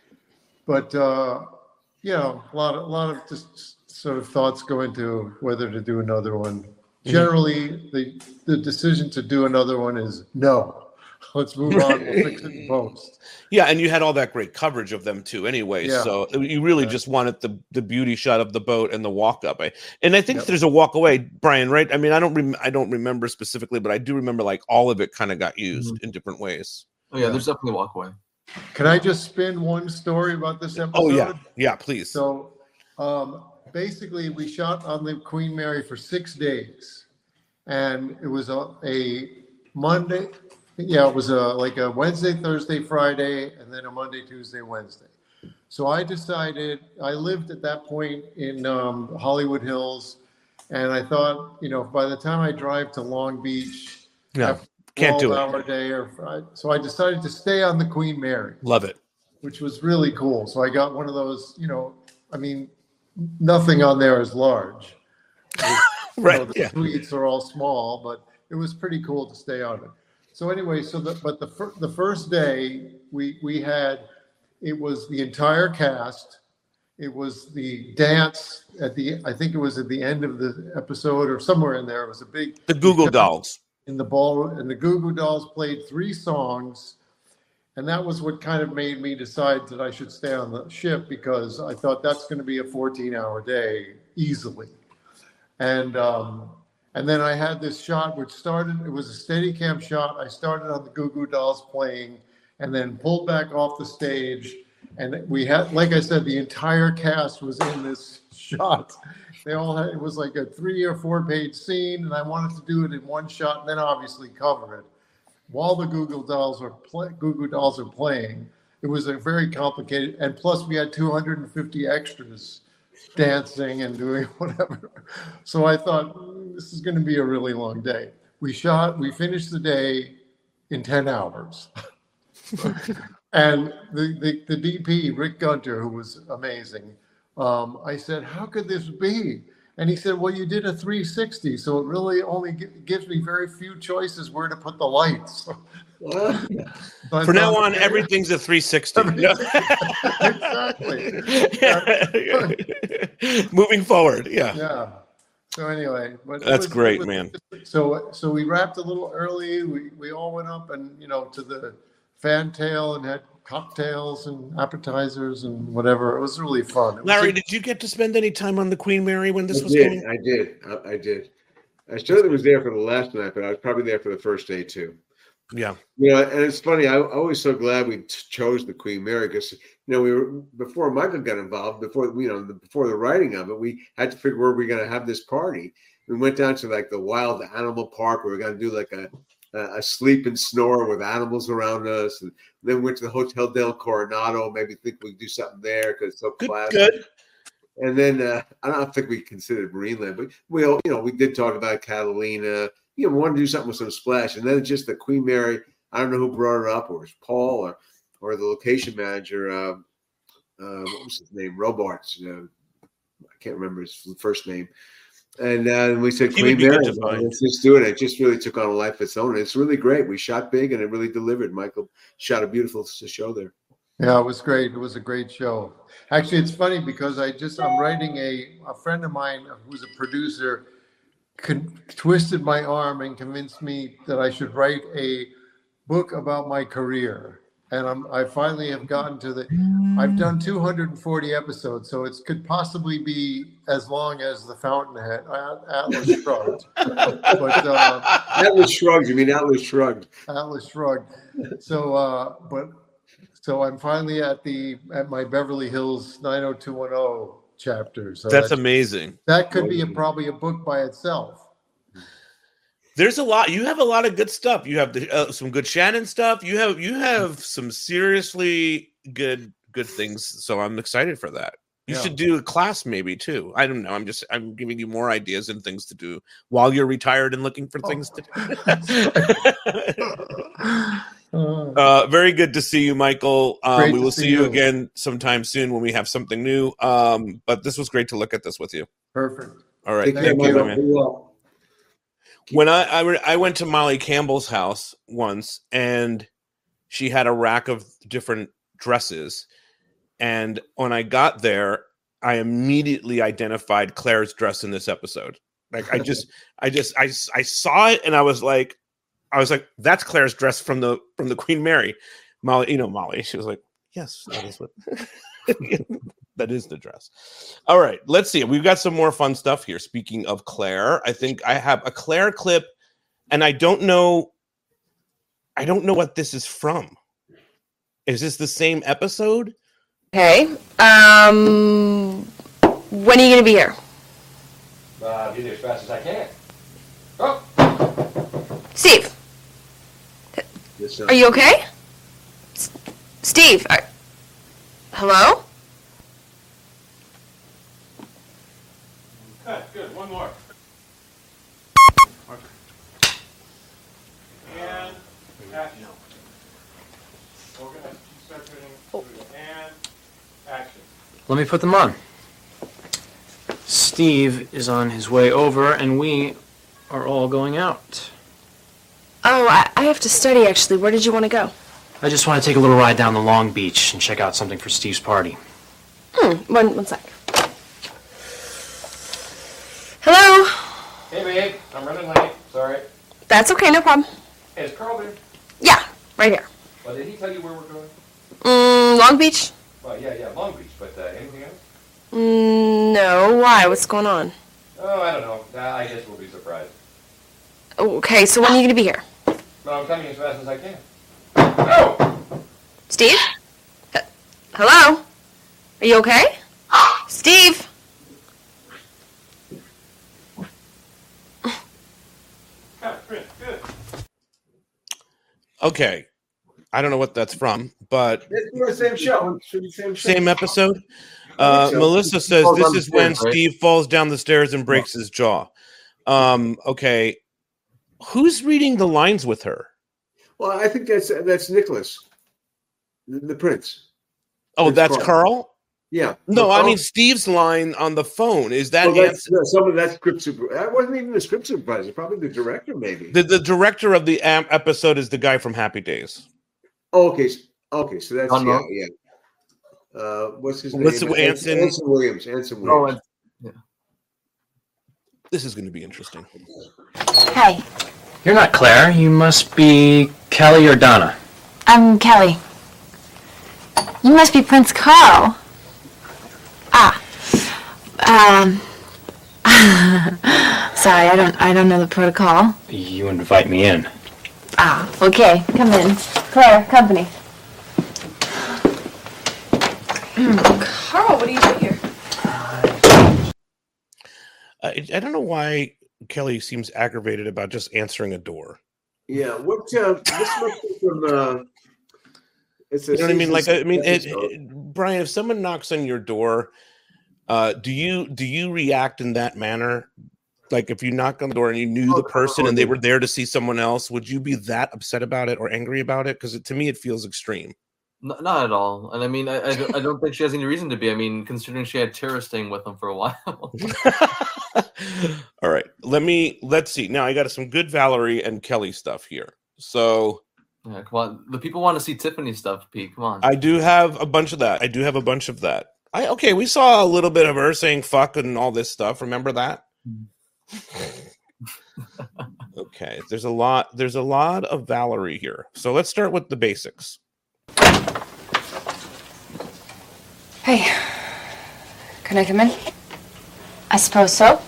but uh, you know, a lot of a lot of just sort of thoughts go into whether to do another one. Generally, the the decision to do another one is no. Let's move on. We'll fix it in post. Yeah, and you had all that great coverage of them too anyway. Yeah. So you really just wanted the the beauty shot of the boat and the walk up. I, and I think Yep. there's a walk away, Brian, right? I mean, I don't rem- I don't remember specifically, but I do remember like all of it kind of got used in different ways. Oh yeah, there's definitely a walk away. Can I just spin one story about this episode? Oh yeah, yeah, please. So um, basically, we shot on the Queen Mary for six days, and it was a, a Monday. Yeah, it was a like a Wednesday, Thursday, Friday, and then a Monday, Tuesday, Wednesday. So I decided I lived at that point in um, Hollywood Hills, and I thought, you know, by the time I drive to Long Beach, No, can't do it. twelve-hour day or Friday, so I decided to stay on the Queen Mary, Love it. which was really cool. So I got one of those, you know, I mean, nothing on there is large. You Right, know, the yeah. suites are all small, but it was pretty cool to stay on it. So anyway, so the but the fir- the first day we we had it was the entire cast. It was the dance at the I think it was at the end of the episode or somewhere in there. It was a big The Google Dolls. in the ballroom, and the Goo Goo Dolls played three songs, and that was what kind of made me decide that I should stay on the ship, because I thought that's going to be a fourteen-hour day easily. And um, and then I had this shot which started. It was a Steadicam shot. I started on the Goo Goo Dolls playing, and then pulled back off the stage. And we had, like I said, the entire cast was in this shot. They all had. It was like a three or four page scene, and I wanted to do it in one shot, and then obviously cover it while the Goo Goo Dolls are play, Goo Goo Dolls are playing. It was a very complicated, and plus we had two hundred fifty extras dancing and doing whatever. So I thought, "Mm, this is going to be a really long day. We shot, we finished the day in ten hours. And the, the, the D P, Rick Gunter, who was amazing, um, I said, how could this be? And he said, well, you did a three sixty, so it really only gi- gives me very few choices where to put the lights. But, For now um, on, everything's a three sixty. Exactly. Moving forward, yeah. Yeah. So anyway, but it That's was- it great, was- man. So so we wrapped a little early. We we all went up and you know to the fantail and had cocktails and appetizers and whatever. It was really fun. It was Larry, a- did you get to spend any time on the Queen Mary when this I was did. going? I did. I, I did. I certainly was there for the last night, but I was probably there for the first day too. Yeah. You know, and it's funny. I, I was so glad we t- chose the Queen Mary because you know we were before Michael got involved. Before you know, the, before the writing of it, we had to figure where we were going to have this party. We went down to like the wild animal park where we were going to do like a a sleep and snore with animals around us, and then went to the Hotel del Coronado. Maybe think we'd do something there because it's so Good, classic. good. And then uh, I don't think we considered Marineland, but we, all, you know, we did talk about Catalina. You know, we wanted to do something with some splash, and then just the Queen Mary. I don't know who brought her up, or it was Paul, or or the location manager. Uh, uh, what was his name? Robarts. Uh, I can't remember his first name. And uh, we said, He Queen would be Mary, good to find. let's just do it. It just really took on a life of its own. It's really great. We shot big, and it really delivered. Michael shot a beautiful show there. Yeah, it was great. It was a great show. Actually, it's funny because I just I'm writing a a friend of mine who's a producer con- twisted my arm and convinced me that I should write a book about my career. And I'm I finally have gotten to the I've done two hundred forty episodes, so it could possibly be as long as The Fountainhead. Atlas Shrugged. But uh, Atlas Shrugged. You mean Atlas Shrugged? Atlas Shrugged. So, uh, but so I'm finally at the at my Beverly Hills nine oh two one oh chapter. So That's that, amazing. That could be a, probably a book by itself. There's a lot. You have a lot of good stuff. You have the, uh, some good Shannon stuff. You have you have some seriously good good things. So I'm excited for that. You Yeah. should do a class maybe too. I don't know. I'm just I'm giving you more ideas and things to do while you're retired and looking for things to do. uh, very good to see you, Michael. Um, Great we to will see see you you. again sometime soon when we have something new. Um, but this was great to look at this with you. Perfect. All right. Take care, Thank you, Michael. man. Be well. When I, I re- I went to Molly Campbell's house once, and she had a rack of different dresses, and when I got there, I immediately identified Claire's dress in this episode. Like I just, I just, I, I saw it, and I was like, I was like, that's Claire's dress from the from the Queen Mary. Molly, you know Molly. She was like, yes, that is what. That is the dress. All right, let's see. We've got some more fun stuff here. Speaking of Claire, I think I have a Claire clip, and I don't know. I don't know what this is from. Is this the same episode? Okay. Um, when are you gonna be here? Uh, I'll be there as fast as I can. Oh! Steve, Yes, sir. are you okay? S- Steve, are... hello? Okay, good. One more. And action. Okay, start turning. And action. Let me put them on. Steve is on his way over, and we are all going out. Oh, I, I have to study actually. Where did you want to go? I just want to take a little ride down the Long Beach and check out something for Steve's party. Hmm, one, one sec. Hello? Hey, babe. I'm running late. Sorry. That's okay, no problem. Hey, is Carl there? Yeah, right here. Well, did he tell you where we're going? Mm, Long Beach? Well, yeah, yeah, Long Beach, but uh, anything else? Mm, no, why? What's going on? Oh, I don't know. Uh, I guess we'll be surprised. Okay, so when are you gonna be here? Well, I'm coming as fast as I can. Oh! Steve? H- Hello? Are you okay? Steve? Good, good. Okay, I don't know what that's from, but It's the same show. It's the same show. same episode. Uh, so. Melissa says Falls this down the is when stairs, right? Steve falls down the stairs and breaks his jaw. Um, okay, who's reading the lines with her? Well, I think that's that's Nicholas, the, the prince. Oh, Prince that's Carl. Carl. Yeah. No, I Carl- mean Steve's line on the phone. Is that Well, that's, Anthony- no, some of that script super. That wasn't even the script supervisor. Probably the director, maybe. the the director of the am- episode is the guy from Happy Days? Oh, okay. s- Okay, so that's John yeah, Mark? yeah. Uh, what's his What's name? it, Anson? Anson Williams. Anson Oh, Williams. This is going to be interesting. Hi, You're not Claire. You must be Kelly or Donna. I'm Kelly. You must be Prince Carl. Ah. Um. Sorry, I don't. I don't know the protocol. You invite me in. Ah. Okay. Come in, Claire. Company. Carl, what do you do here? I, I don't know why Kelly seems aggravated about just answering a door. Yeah, what uh, this must be from. Uh, it's a You know what I mean? Like, I mean, it, episode. it- Brian, if someone knocks on your door, uh, do you do you react in that manner? Like, if you knock on the door and you knew the person and they were there to see someone else, would you be that upset about it or angry about it? Because to me, it feels extreme. No, not at all. And I mean, I, I, don't, I don't think she has any reason to be. I mean, considering she had Tara staying with him for a while. All right, let me let's see. Now I got some good Valerie and Kelly stuff here. So Yeah, come on. The people want to see Tiffany stuff, Pete. Come on. I do have a bunch of that. I do have a bunch of that. I okay, we saw a little bit of her saying fuck and all this stuff. Remember that? Okay, there's a lot there's a lot of Valerie here. So let's start with the basics. Hey, can I come in? I suppose so.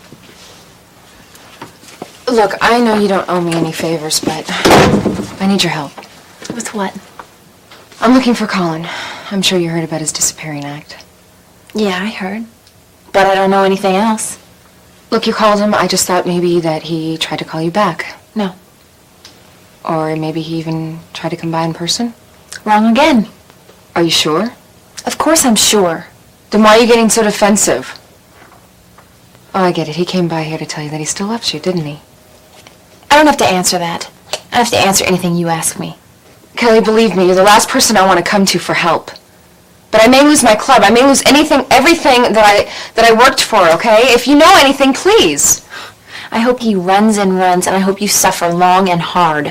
Look, I know you don't owe me any favors, but I need your help. With what? I'm looking for Colin. I'm sure you heard about his disappearing act. Yeah, I heard. But I don't know anything else. Look, you called him. I just thought maybe that he tried to call you back. No. Or maybe he even tried to come by in person. Wrong again. Are you sure? Of course I'm sure. Then why are you getting so defensive? Oh, I get it. He came by here to tell you that he still loves you, didn't he? I don't have to answer that. I have to answer anything you ask me. Kelly, believe me, you're the last person I want to come to for help. But I may lose my club. I may lose anything, everything that I that I worked for, okay? If you know anything, please. I hope he runs and runs, and I hope you suffer long and hard.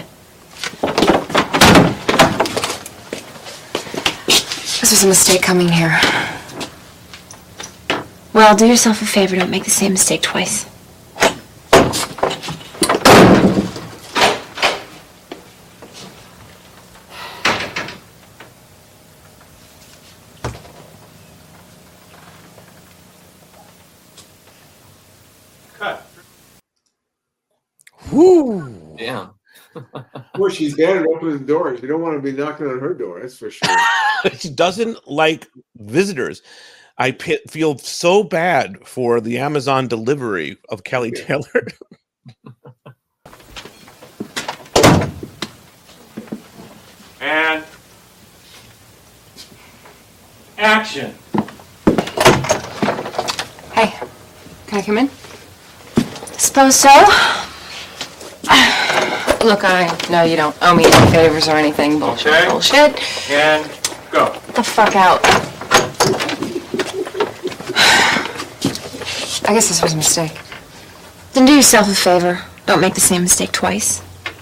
This was a mistake coming here. Well, do yourself a favor. Don't make the same mistake twice. Whoo! Damn. Well, she's got to open the door. You don't want to be knocking on her door. That's for sure. She doesn't like visitors. I p- feel so bad for the Amazon delivery of Kelly Taylor. And action. Hey, can I come in? Suppose so. Look, I know you don't owe me any favors or anything. Bullshit, Okay. bullshit. And go. Get the fuck out. I guess this was a mistake. Then do yourself a favor. Don't make the same mistake twice.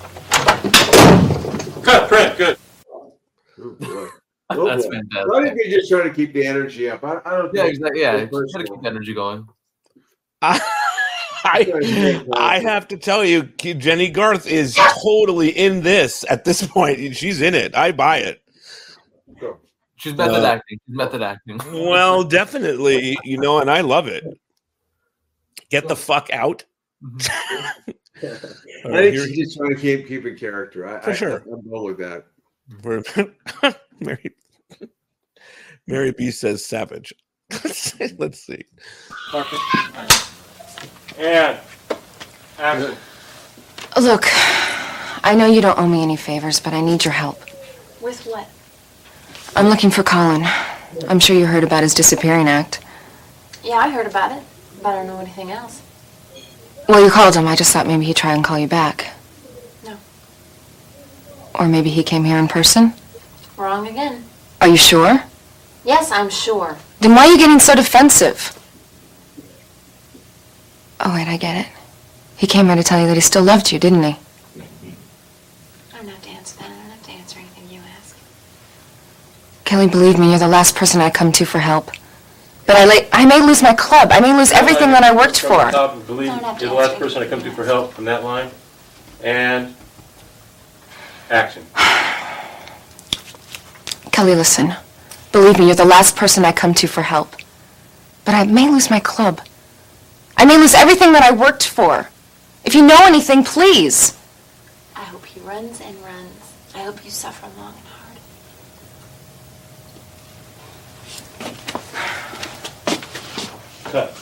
Cut, print, good. Oh, boy. Oh, That's boy. fantastic. Why didn't you just try to keep the energy up? I, I don't Yeah, think exactly. Yeah, it's you gotta personal. keep the energy going. I, I, I have to tell you, Jenny Garth is totally in this at this point. She's in it. I buy it. She's method Uh, acting. She's method acting. Well, definitely, you know, and I love it. Get the fuck out. I All think right, here- she's just trying to keep keep in character. I, For I, sure. I'm going with that. For Mary, Mary B says savage. Let's see. And action. Look, I know you don't owe me any favors, but I need your help. With what? I'm looking for Colin. I'm sure you heard about his disappearing act. Yeah, I heard about it, but I don't know anything else. Well, you called him. I just thought maybe he'd try and call you back. No. Or maybe he came here in person. Wrong again. Are you sure? Yes, I'm sure. Then why are you getting so defensive? Oh, wait, I get it. He came here to tell you that he still loved you, didn't he? I don't have to answer that. I don't have to answer anything you ask. Kelly, believe me, you're the last person I come to for help. But I, la- I may lose my club. I may lose everything that I worked From the for. top and believe Don't have to you're the last answer. person I come to for help from that line. And action. Kelly, listen. Believe me, you're the last person I come to for help. But I may lose my club. I may lose everything that I worked for. If you know anything, please. I hope he runs and runs. I hope you suffer long and hard. Cut.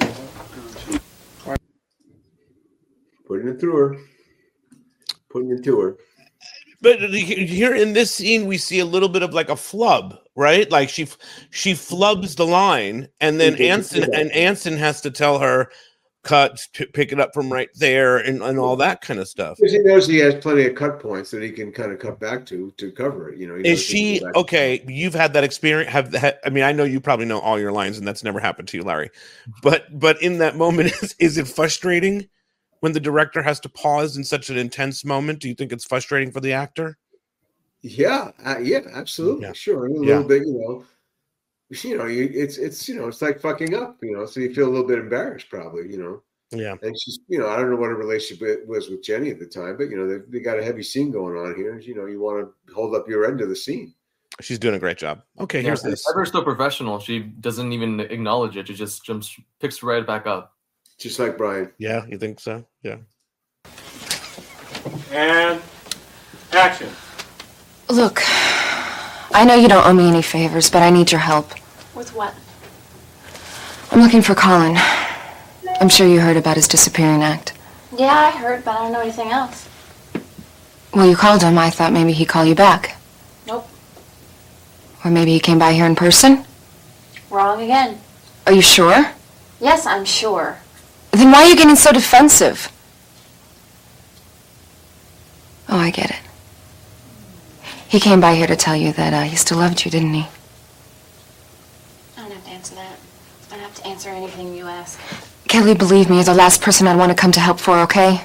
Putting it through her. Putting it to her. But here in this scene, we see a little bit of like a flub, right? Like she she flubs the line, and then Anson and Anson has to tell her, cut, p- pick it up from right there, and, and all that kind of stuff. Because he knows he has plenty of cut points that he can kind of cut back to to cover it. You know, he Is knows he she can go back. okay? You've had that experience. Have had, I mean, I know you probably know all your lines, and that's never happened to you, Larry. But but in that moment, is, is it frustrating when the director has to pause in such an intense moment? Do you think it's frustrating for the actor? Yeah, uh, yeah, absolutely, Yeah. sure. A little Yeah. bit, you know. You know, you it's it's you know, it's like fucking up, you know. So you feel a little bit embarrassed, probably, you know. Yeah. And she's, you know, I don't know what her relationship was with Jenny at the time, but you know, they, they got a heavy scene going on here. You know, you want to hold up your end of the scene. She's doing a great job. Okay, Yeah, here's this. Ever so professional. She doesn't even acknowledge it. She just jumps, picks right back up. Just like Brian. Yeah, you think so? Yeah. And action. Look, I know you don't owe me any favors, but I need your help. With what? I'm looking for Colin. I'm sure you heard about his disappearing act. Yeah, I heard, but I don't know anything else. Well, you called him. I thought maybe he'd call you back. Nope. Or maybe he came by here in person? Wrong again. Are you sure? Yes, I'm sure. Then why are you getting so defensive? Oh, I get it. He came by here to tell you that uh, he still loved you, didn't he? I don't have to answer that. I don't have to answer anything you ask. Kelly, believe me, you're the last person I'd want to come to help for, okay?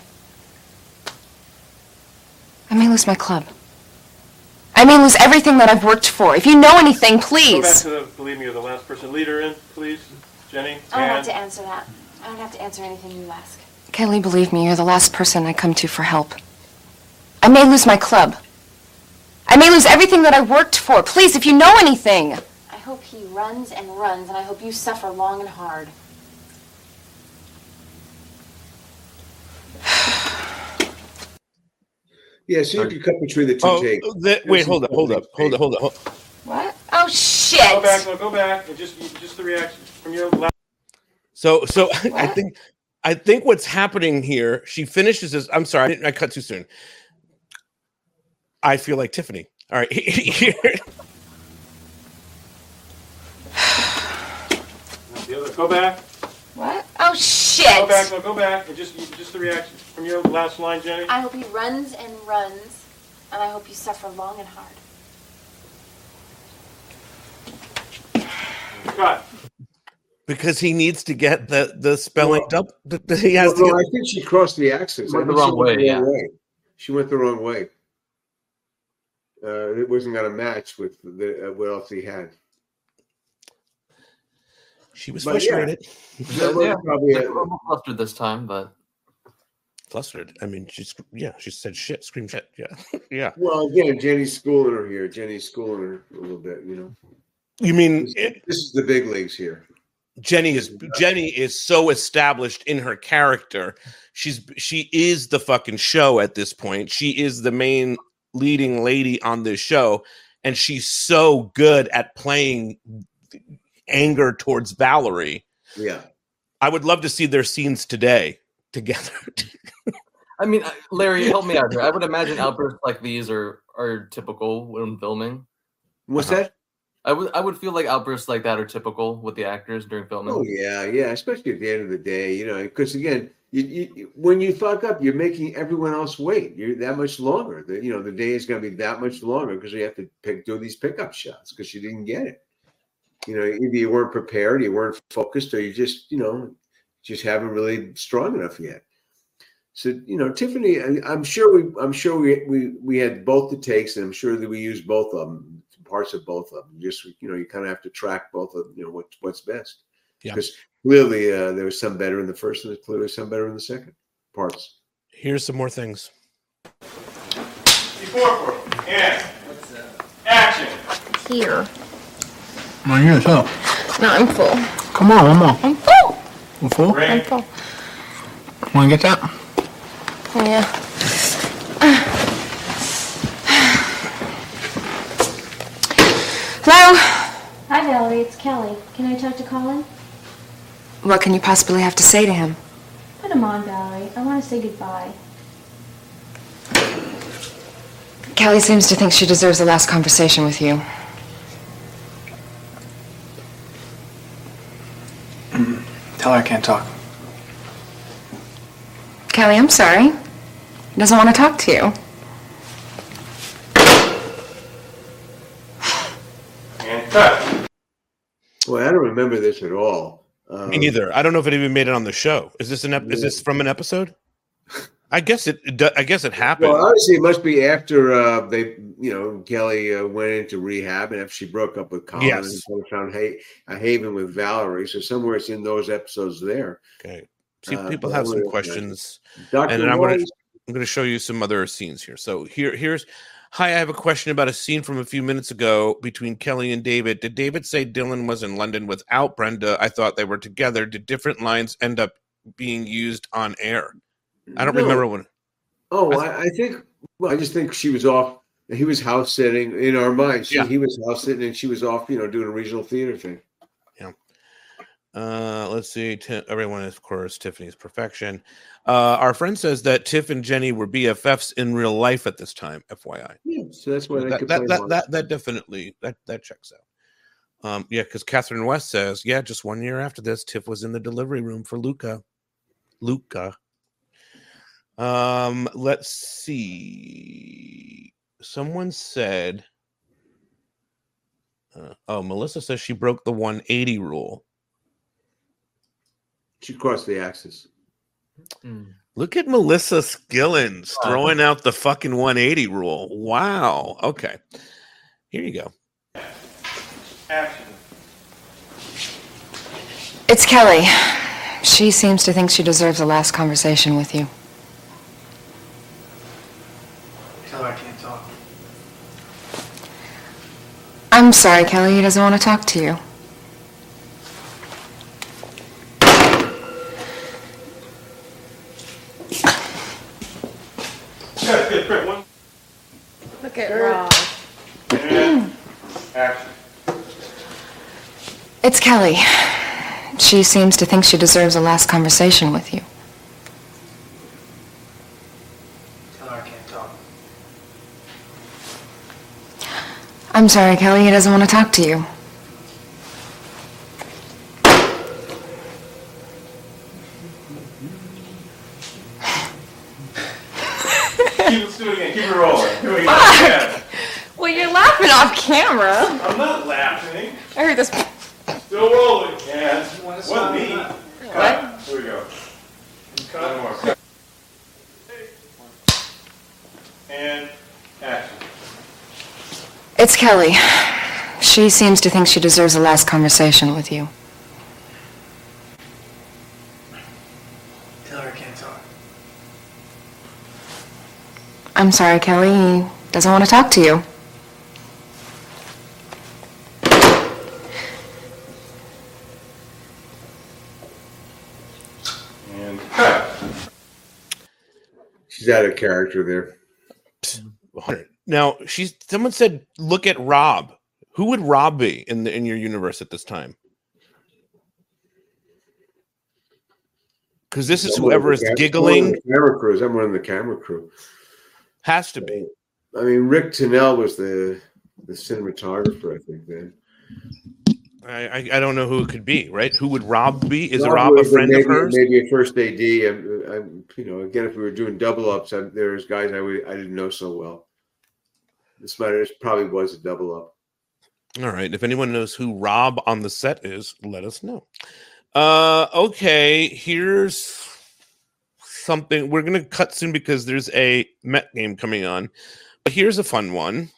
I may lose my club. I may lose everything that I've worked for. If you know anything, Go back please. to the, believe me, you're the last person. Lead her in, please. Jenny. I don't have And to answer that. I don't have to answer anything you ask. Kelly, believe me, you're the last person I come to for help. I may lose my club. I may lose everything that I worked for. Please, if you know anything. I hope he runs and runs, and I hope you suffer long and hard. Yeah, so you can cut between the two Oh, takes. the- wait, hold up, hold up, hold up, hold up. Hold up. What? Oh, shit! Go back, no, go back. And just, just the reaction from your last. So, so I think, I think what's happening here. She finishes this. I'm sorry, I, didn't, I cut too soon. I feel like Tiffany. All right, here. The other, go back. What? Oh, shit! Go back, no, go back. And just, just the reaction from your last line, Jenny. I hope he runs and runs, and I hope you suffer long and hard. Cut. Because he needs to get the the spelling up. He has Well, to. no, Get, I think she crossed the axis. Went I the think she wrong way, yeah. way. She went the wrong way. Uh, it wasn't going to match with the, uh, what else he had. she was But yeah. frustrated. That was Yeah, probably yeah, a- a little flustered this time, but Flustered. I mean, she's yeah. She said shit. Scream shit. Yeah, yeah. Well, again, Jenny's schooling her here. Jenny's schooling her a little bit, you know. You mean This, it, this is the big leagues here. Jenny is Jenny is so established in her character. She's she is the fucking show at this point. She is the main leading lady on this show, and she's so good at playing anger towards Valerie. Yeah. I would love to see their scenes today together. I mean, I- Larry, help me out here. I would imagine outbursts like these are are typical when filming. What's Uh-huh. that? I would I would feel like outbursts like that are typical with the actors during filming. Oh yeah, yeah. Especially at the end of the day, you know, because again, you, you, when you fuck up, you're making everyone else wait. You're that much longer. The, you know, the day is going to be that much longer because you have to pick do these pickup shots because you didn't get it. You know, either you weren't prepared, you weren't focused, or you just, you know, just haven't really strong enough yet. So, you know, Tiffany, I, I'm sure we, I'm sure we, we, we had both the takes, and I'm sure that we used both of them, parts of both of them. Just, you know, you kind of have to track both of, you know, what, what's best. Yeah. Because clearly uh, there was some better in the first, and there's clearly some better in the second parts. Here's some more things. Before, and action. Here. Well, you're so. No, I'm full. Come on, one more. I'm full. You full? I'm full. Want to get that? Yeah. Hello? Hi, Valerie. It's Kelly. Can I talk to Colin? What can you possibly have to say to him? Put him on, Valerie. I want to say goodbye. Kelly seems to think she deserves the last conversation with you. Tell her I can't talk. Kelly, I'm sorry. He doesn't want to talk to you. And cut. Well, I don't remember this at all. Um, Me neither. I don't know if it even made it on the show. Is this an ep- is this from an episode? I guess it. it do- I guess it happened. Well, obviously, it must be after uh, they, you know, Kelly uh, went into rehab and after she broke up with Colin Yes. and found ha- a haven with Valerie. So somewhere it's in those episodes there. Okay. See, Uh, people but have I some wanna- questions, Doctor and I'm going to Noyes? I'm going to show you some other scenes here. So here, here's. Hi, I have a question about a scene from a few minutes ago between Kelly and David. Did David say Dylan was in London without Brenda? I thought they were together. Did different lines end up being used on air? I don't No. remember when. Oh, I, I think. Well, I just think she was off. He was house sitting in our minds. She, Yeah. He was house sitting, and she was off. You know, doing a regional theater thing. Yeah. Uh, let's see. Ti- everyone, of course, Tiffany's perfection. Uh, our friend says that Tiff and Jenny were B F Fs in real life at this time. F Y I. Yeah, so that's why they that, could that, play that, one. that that definitely that that checks out. Um, yeah, because Catherine West says, yeah, just one year after this, Tiff was in the delivery room for Luca. Luca. Um, let's see. Someone said, uh, oh, Melissa says she broke the one eighty rule. She crossed the axis. Look at Melissa Skillins throwing out the fucking one eighty rule. Wow. Okay. Here you go. Action. It's Kelly. She seems to think she deserves the last conversation with you. Tell her I can't talk. I'm sorry, Kelly. He doesn't want to talk to you. Yeah, good. Print one. Look at Rob. And action. It's Kelly. She seems to think she deserves the last conversation with you. Tell her I can't talk. I'm sorry, Kelly. He doesn't want to talk to you. Keep, let's do it again. Keep it rolling. Do it again. Fuck. Yeah. Well, you're laughing off camera. I'm not laughing. I heard this. Still rolling. Yeah. What What me? Cut. Here we go. Cut. One more. And action. It's Kelly. She seems to think she deserves the last conversation with you. Tell her I can't talk. I'm sorry, Kelly. He doesn't want to talk to you. And cut. She's out of character there. Now, she's someone said, look at Rob. Who would Rob be in the in your universe at this time? Because this is Someone whoever in is the cam- giggling. someone in the camera crew. Someone in the camera crew. Has to be. I mean, Rick Tennell was the the cinematographer, I think. Then I, I I don't know who it could be. Right? Who would Rob be? Is Rob Rob a would've been friend maybe, of hers? Maybe a first A D. And, and, you know, again, if we were doing double ups, I, there's guys I would, I didn't know so well. This matter this probably was a double up. All right. If anyone knows who Rob on the set is, let us know. Uh, okay. Here's something. We're gonna cut soon because there's a Met game coming on. But here's a fun one.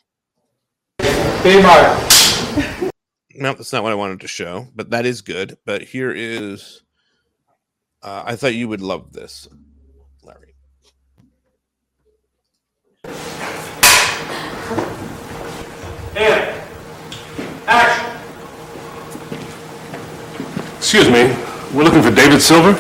No, that's not what I wanted to show, but that is good. But here is. Uh, I thought you would love this, Larry. And action. Excuse me. We're looking for David Silver.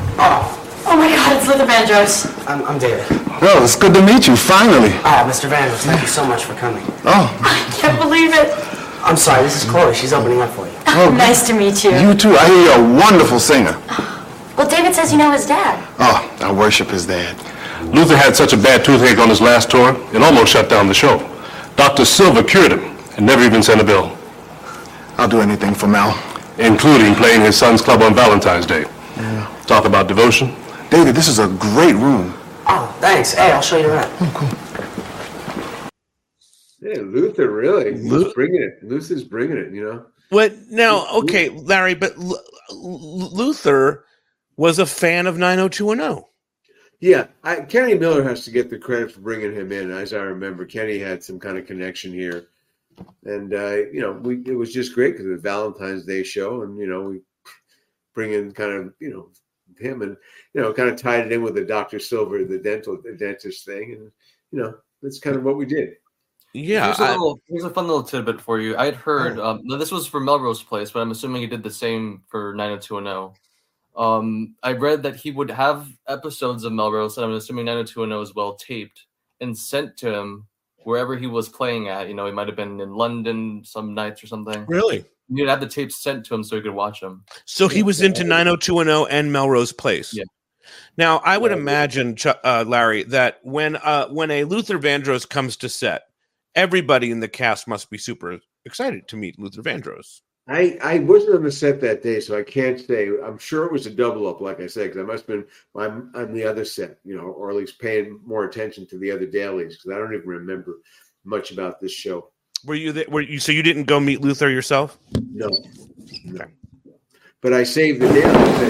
Oh, oh my God, it's Luther Vandross. I'm, I'm David. Well, it's good to meet you, finally. Ah, Mister Vandross, thank you so much for coming. Oh. I can't believe it. I'm sorry, this is Chloe. She's opening up for you. Oh, Nice to meet you. You too. I hear you're a wonderful singer. Well, David says you know his dad. Oh, I worship his dad. Luther had such a bad toothache on his last tour, it almost shut down the show. Doctor Silver cured him and never even sent a bill. I'll do anything for Mal. Including playing his son's club on Valentine's Day. Yeah. Talk about devotion. David, this is a great room. Oh, thanks. Hey, I'll show you around. Oh, cool. Yeah, Luther really. He's Lu- bringing it. Luther's bringing it, you know. What now? Okay, Larry, but L- L- Luther was a fan of nine oh two one oh. Yeah, I, Kenny Miller has to get the credit for bringing him in. As I remember, Kenny had some kind of connection here, and uh, you know, we it was just great because it was Valentine's Day show, and you know, we bring in kind of you know him, and you know, kind of tied it in with the Doctor Silver, the dental, the dentist thing, and you know, that's kind of what we did. Yeah, here's a, I- little, here's a fun little tidbit for you. I had heard um, no, this was for Melrose Place, but I'm assuming he did the same for nine oh two one oh. Um, I read that he would have episodes of Melrose, and I'm assuming nine oh two one oh is well taped and sent to him wherever he was playing at. You know, he might have been in London some nights or something. Really? You'd have the tapes sent to him so he could watch them. So he was into nine oh two one oh and Melrose Place. Yeah. Now I would imagine, Ch- uh, Larry, that when uh, when a Luther Vandross comes to set, everybody in the cast must be super excited to meet Luther Vandross. I, I wasn't on the set that day, so I can't say. I'm sure it was a double up, like I said, because I must have been I'm on the other set, you know, or at least paying more attention to the other dailies because I don't even remember much about this show. Were you there? Were you so you didn't go meet Luther yourself? No, no. But I saved the dailies.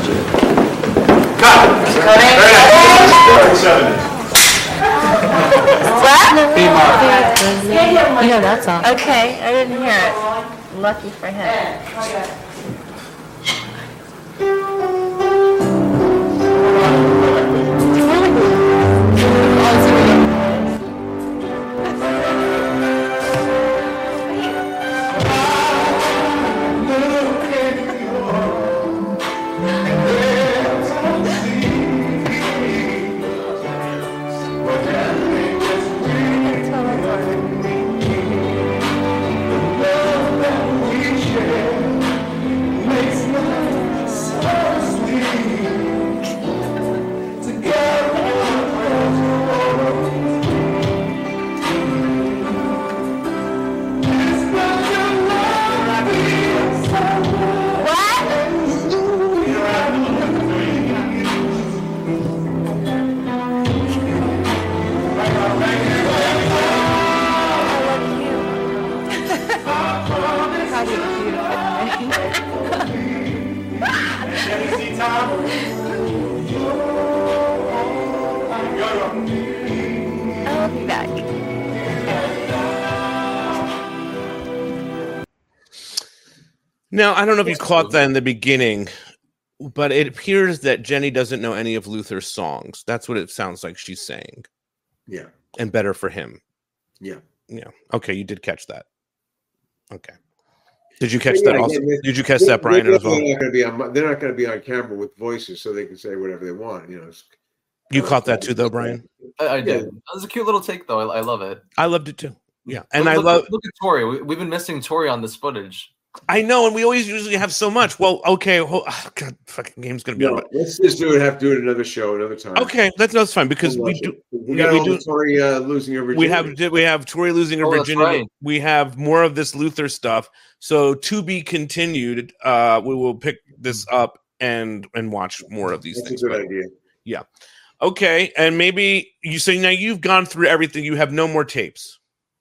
What? You know that song. Okay, I didn't hear it. Lucky for him. I'll be back. Now, I don't know if you caught that in the beginning, but it appears that Jenny doesn't know any of Luther's songs. That's what it sounds like she's saying. Yeah. And better for him. Yeah. Yeah. Okay, you did catch that. Okay. Did you catch Yeah, that also? again, Did you catch they- that, Brian, they're as well? Not gonna be on, they're not going to be on camera with voices so they can say whatever they want. You know. It's- You caught that too, though, Brian? I, I did. Yeah. That was a cute little take, though. I, I love it. I loved it too. Yeah. And look, I look- love Look at Tori. We, we've been missing Tori on this footage. I know, and we always usually have so much. Well, okay, ho- oh, God, fucking game's gonna be No, on. let's just do it. Have to do it another show, another time. Okay, that's that's fine because We'll we watch do. it. We yeah, got we all do. the Tori uh, losing her We virginity. have we have Tori losing her Oh, that's virginity. right. We have more of this Luther stuff. So to be continued. Uh, we will pick this up and and watch more of these That's things. a good but- idea. Yeah. Okay, and maybe you say now you've gone through everything. You have no more tapes.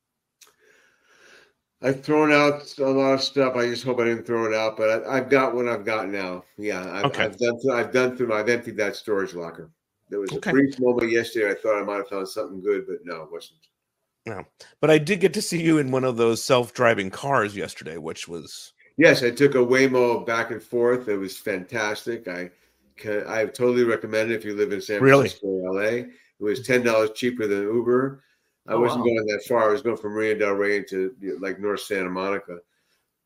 I've thrown out a lot of stuff. I just hope I didn't throw it out, but I, I've got what I've got now. Yeah, I've, Okay. I've done. Through, I've done through. I've emptied that storage locker. There was Okay. a brief moment yesterday. I thought I might have found something good, but no, it wasn't. No, but I did get to see you in one of those self-driving cars yesterday, which was Yes, I took a Waymo back and forth. It was fantastic. I can, I totally recommend it if you live in San Really? Francisco or L A. It was ten dollars cheaper than Uber. I Oh, wasn't wow. going that far. I was going from Marina Del Rey to you know, like North Santa Monica.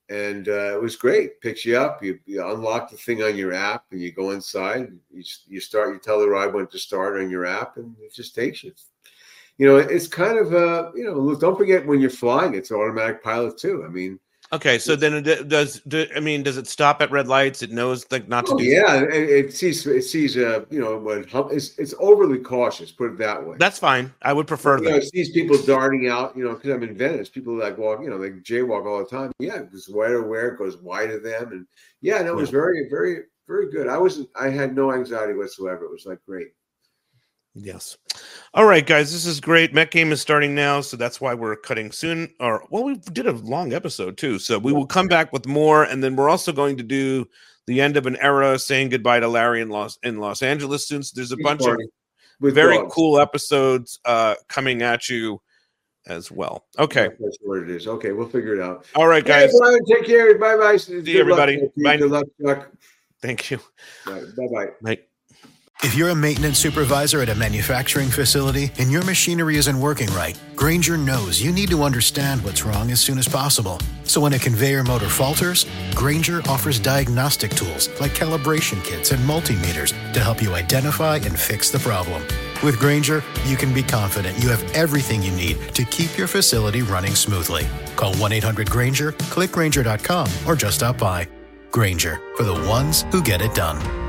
And uh, it was great. Picks you up. You, you unlock the thing on your app, and you go inside. You, you start. You tell the ride when to start on your app, and it just takes you. You know, it's kind of uh, you know. Don't forget when you're flying, it's automatic pilot too. I mean. Okay, so then it does. Do, I mean, does it stop at red lights? It knows like not to Oh, do. yeah, it, it sees. It sees. Uh, you know, when hum- it's it's overly cautious. Put it that way. That's fine. I would prefer You know, that. it sees people darting out. You know, because I'm in Venice. People like walk. You know, they jaywalk all the time. Yeah, it's wider where it goes wide of them, and yeah, no, it was very, very, very good. I wasn't. I had no anxiety whatsoever. It was like great. Yes. All right, guys, this is great. Met Game is starting now, so that's why we're cutting soon. Or well, we did a long episode too, so we will come back with more, and then we're also going to do the end of an era, saying goodbye to Larry in Los in Los Angeles soon. So there's a bunch of With very dogs. cool episodes uh, coming at you as well. Okay. That's what it is. Okay, we'll figure it out. All right, Hey, guys. Brian, take care. Bye bye. See you, everybody. Bye. Good luck, Chuck. Thank you. Bye bye. Bye. If you're a maintenance supervisor at a manufacturing facility and your machinery isn't working right, Grainger knows you need to understand what's wrong as soon as possible. So when a conveyor motor falters, Grainger offers diagnostic tools like calibration kits and multimeters to help you identify and fix the problem. With Grainger, you can be confident you have everything you need to keep your facility running smoothly. Call one eight hundred Grainger, click Grainger dot com, or just stop by. Grainger, for the ones who get it done.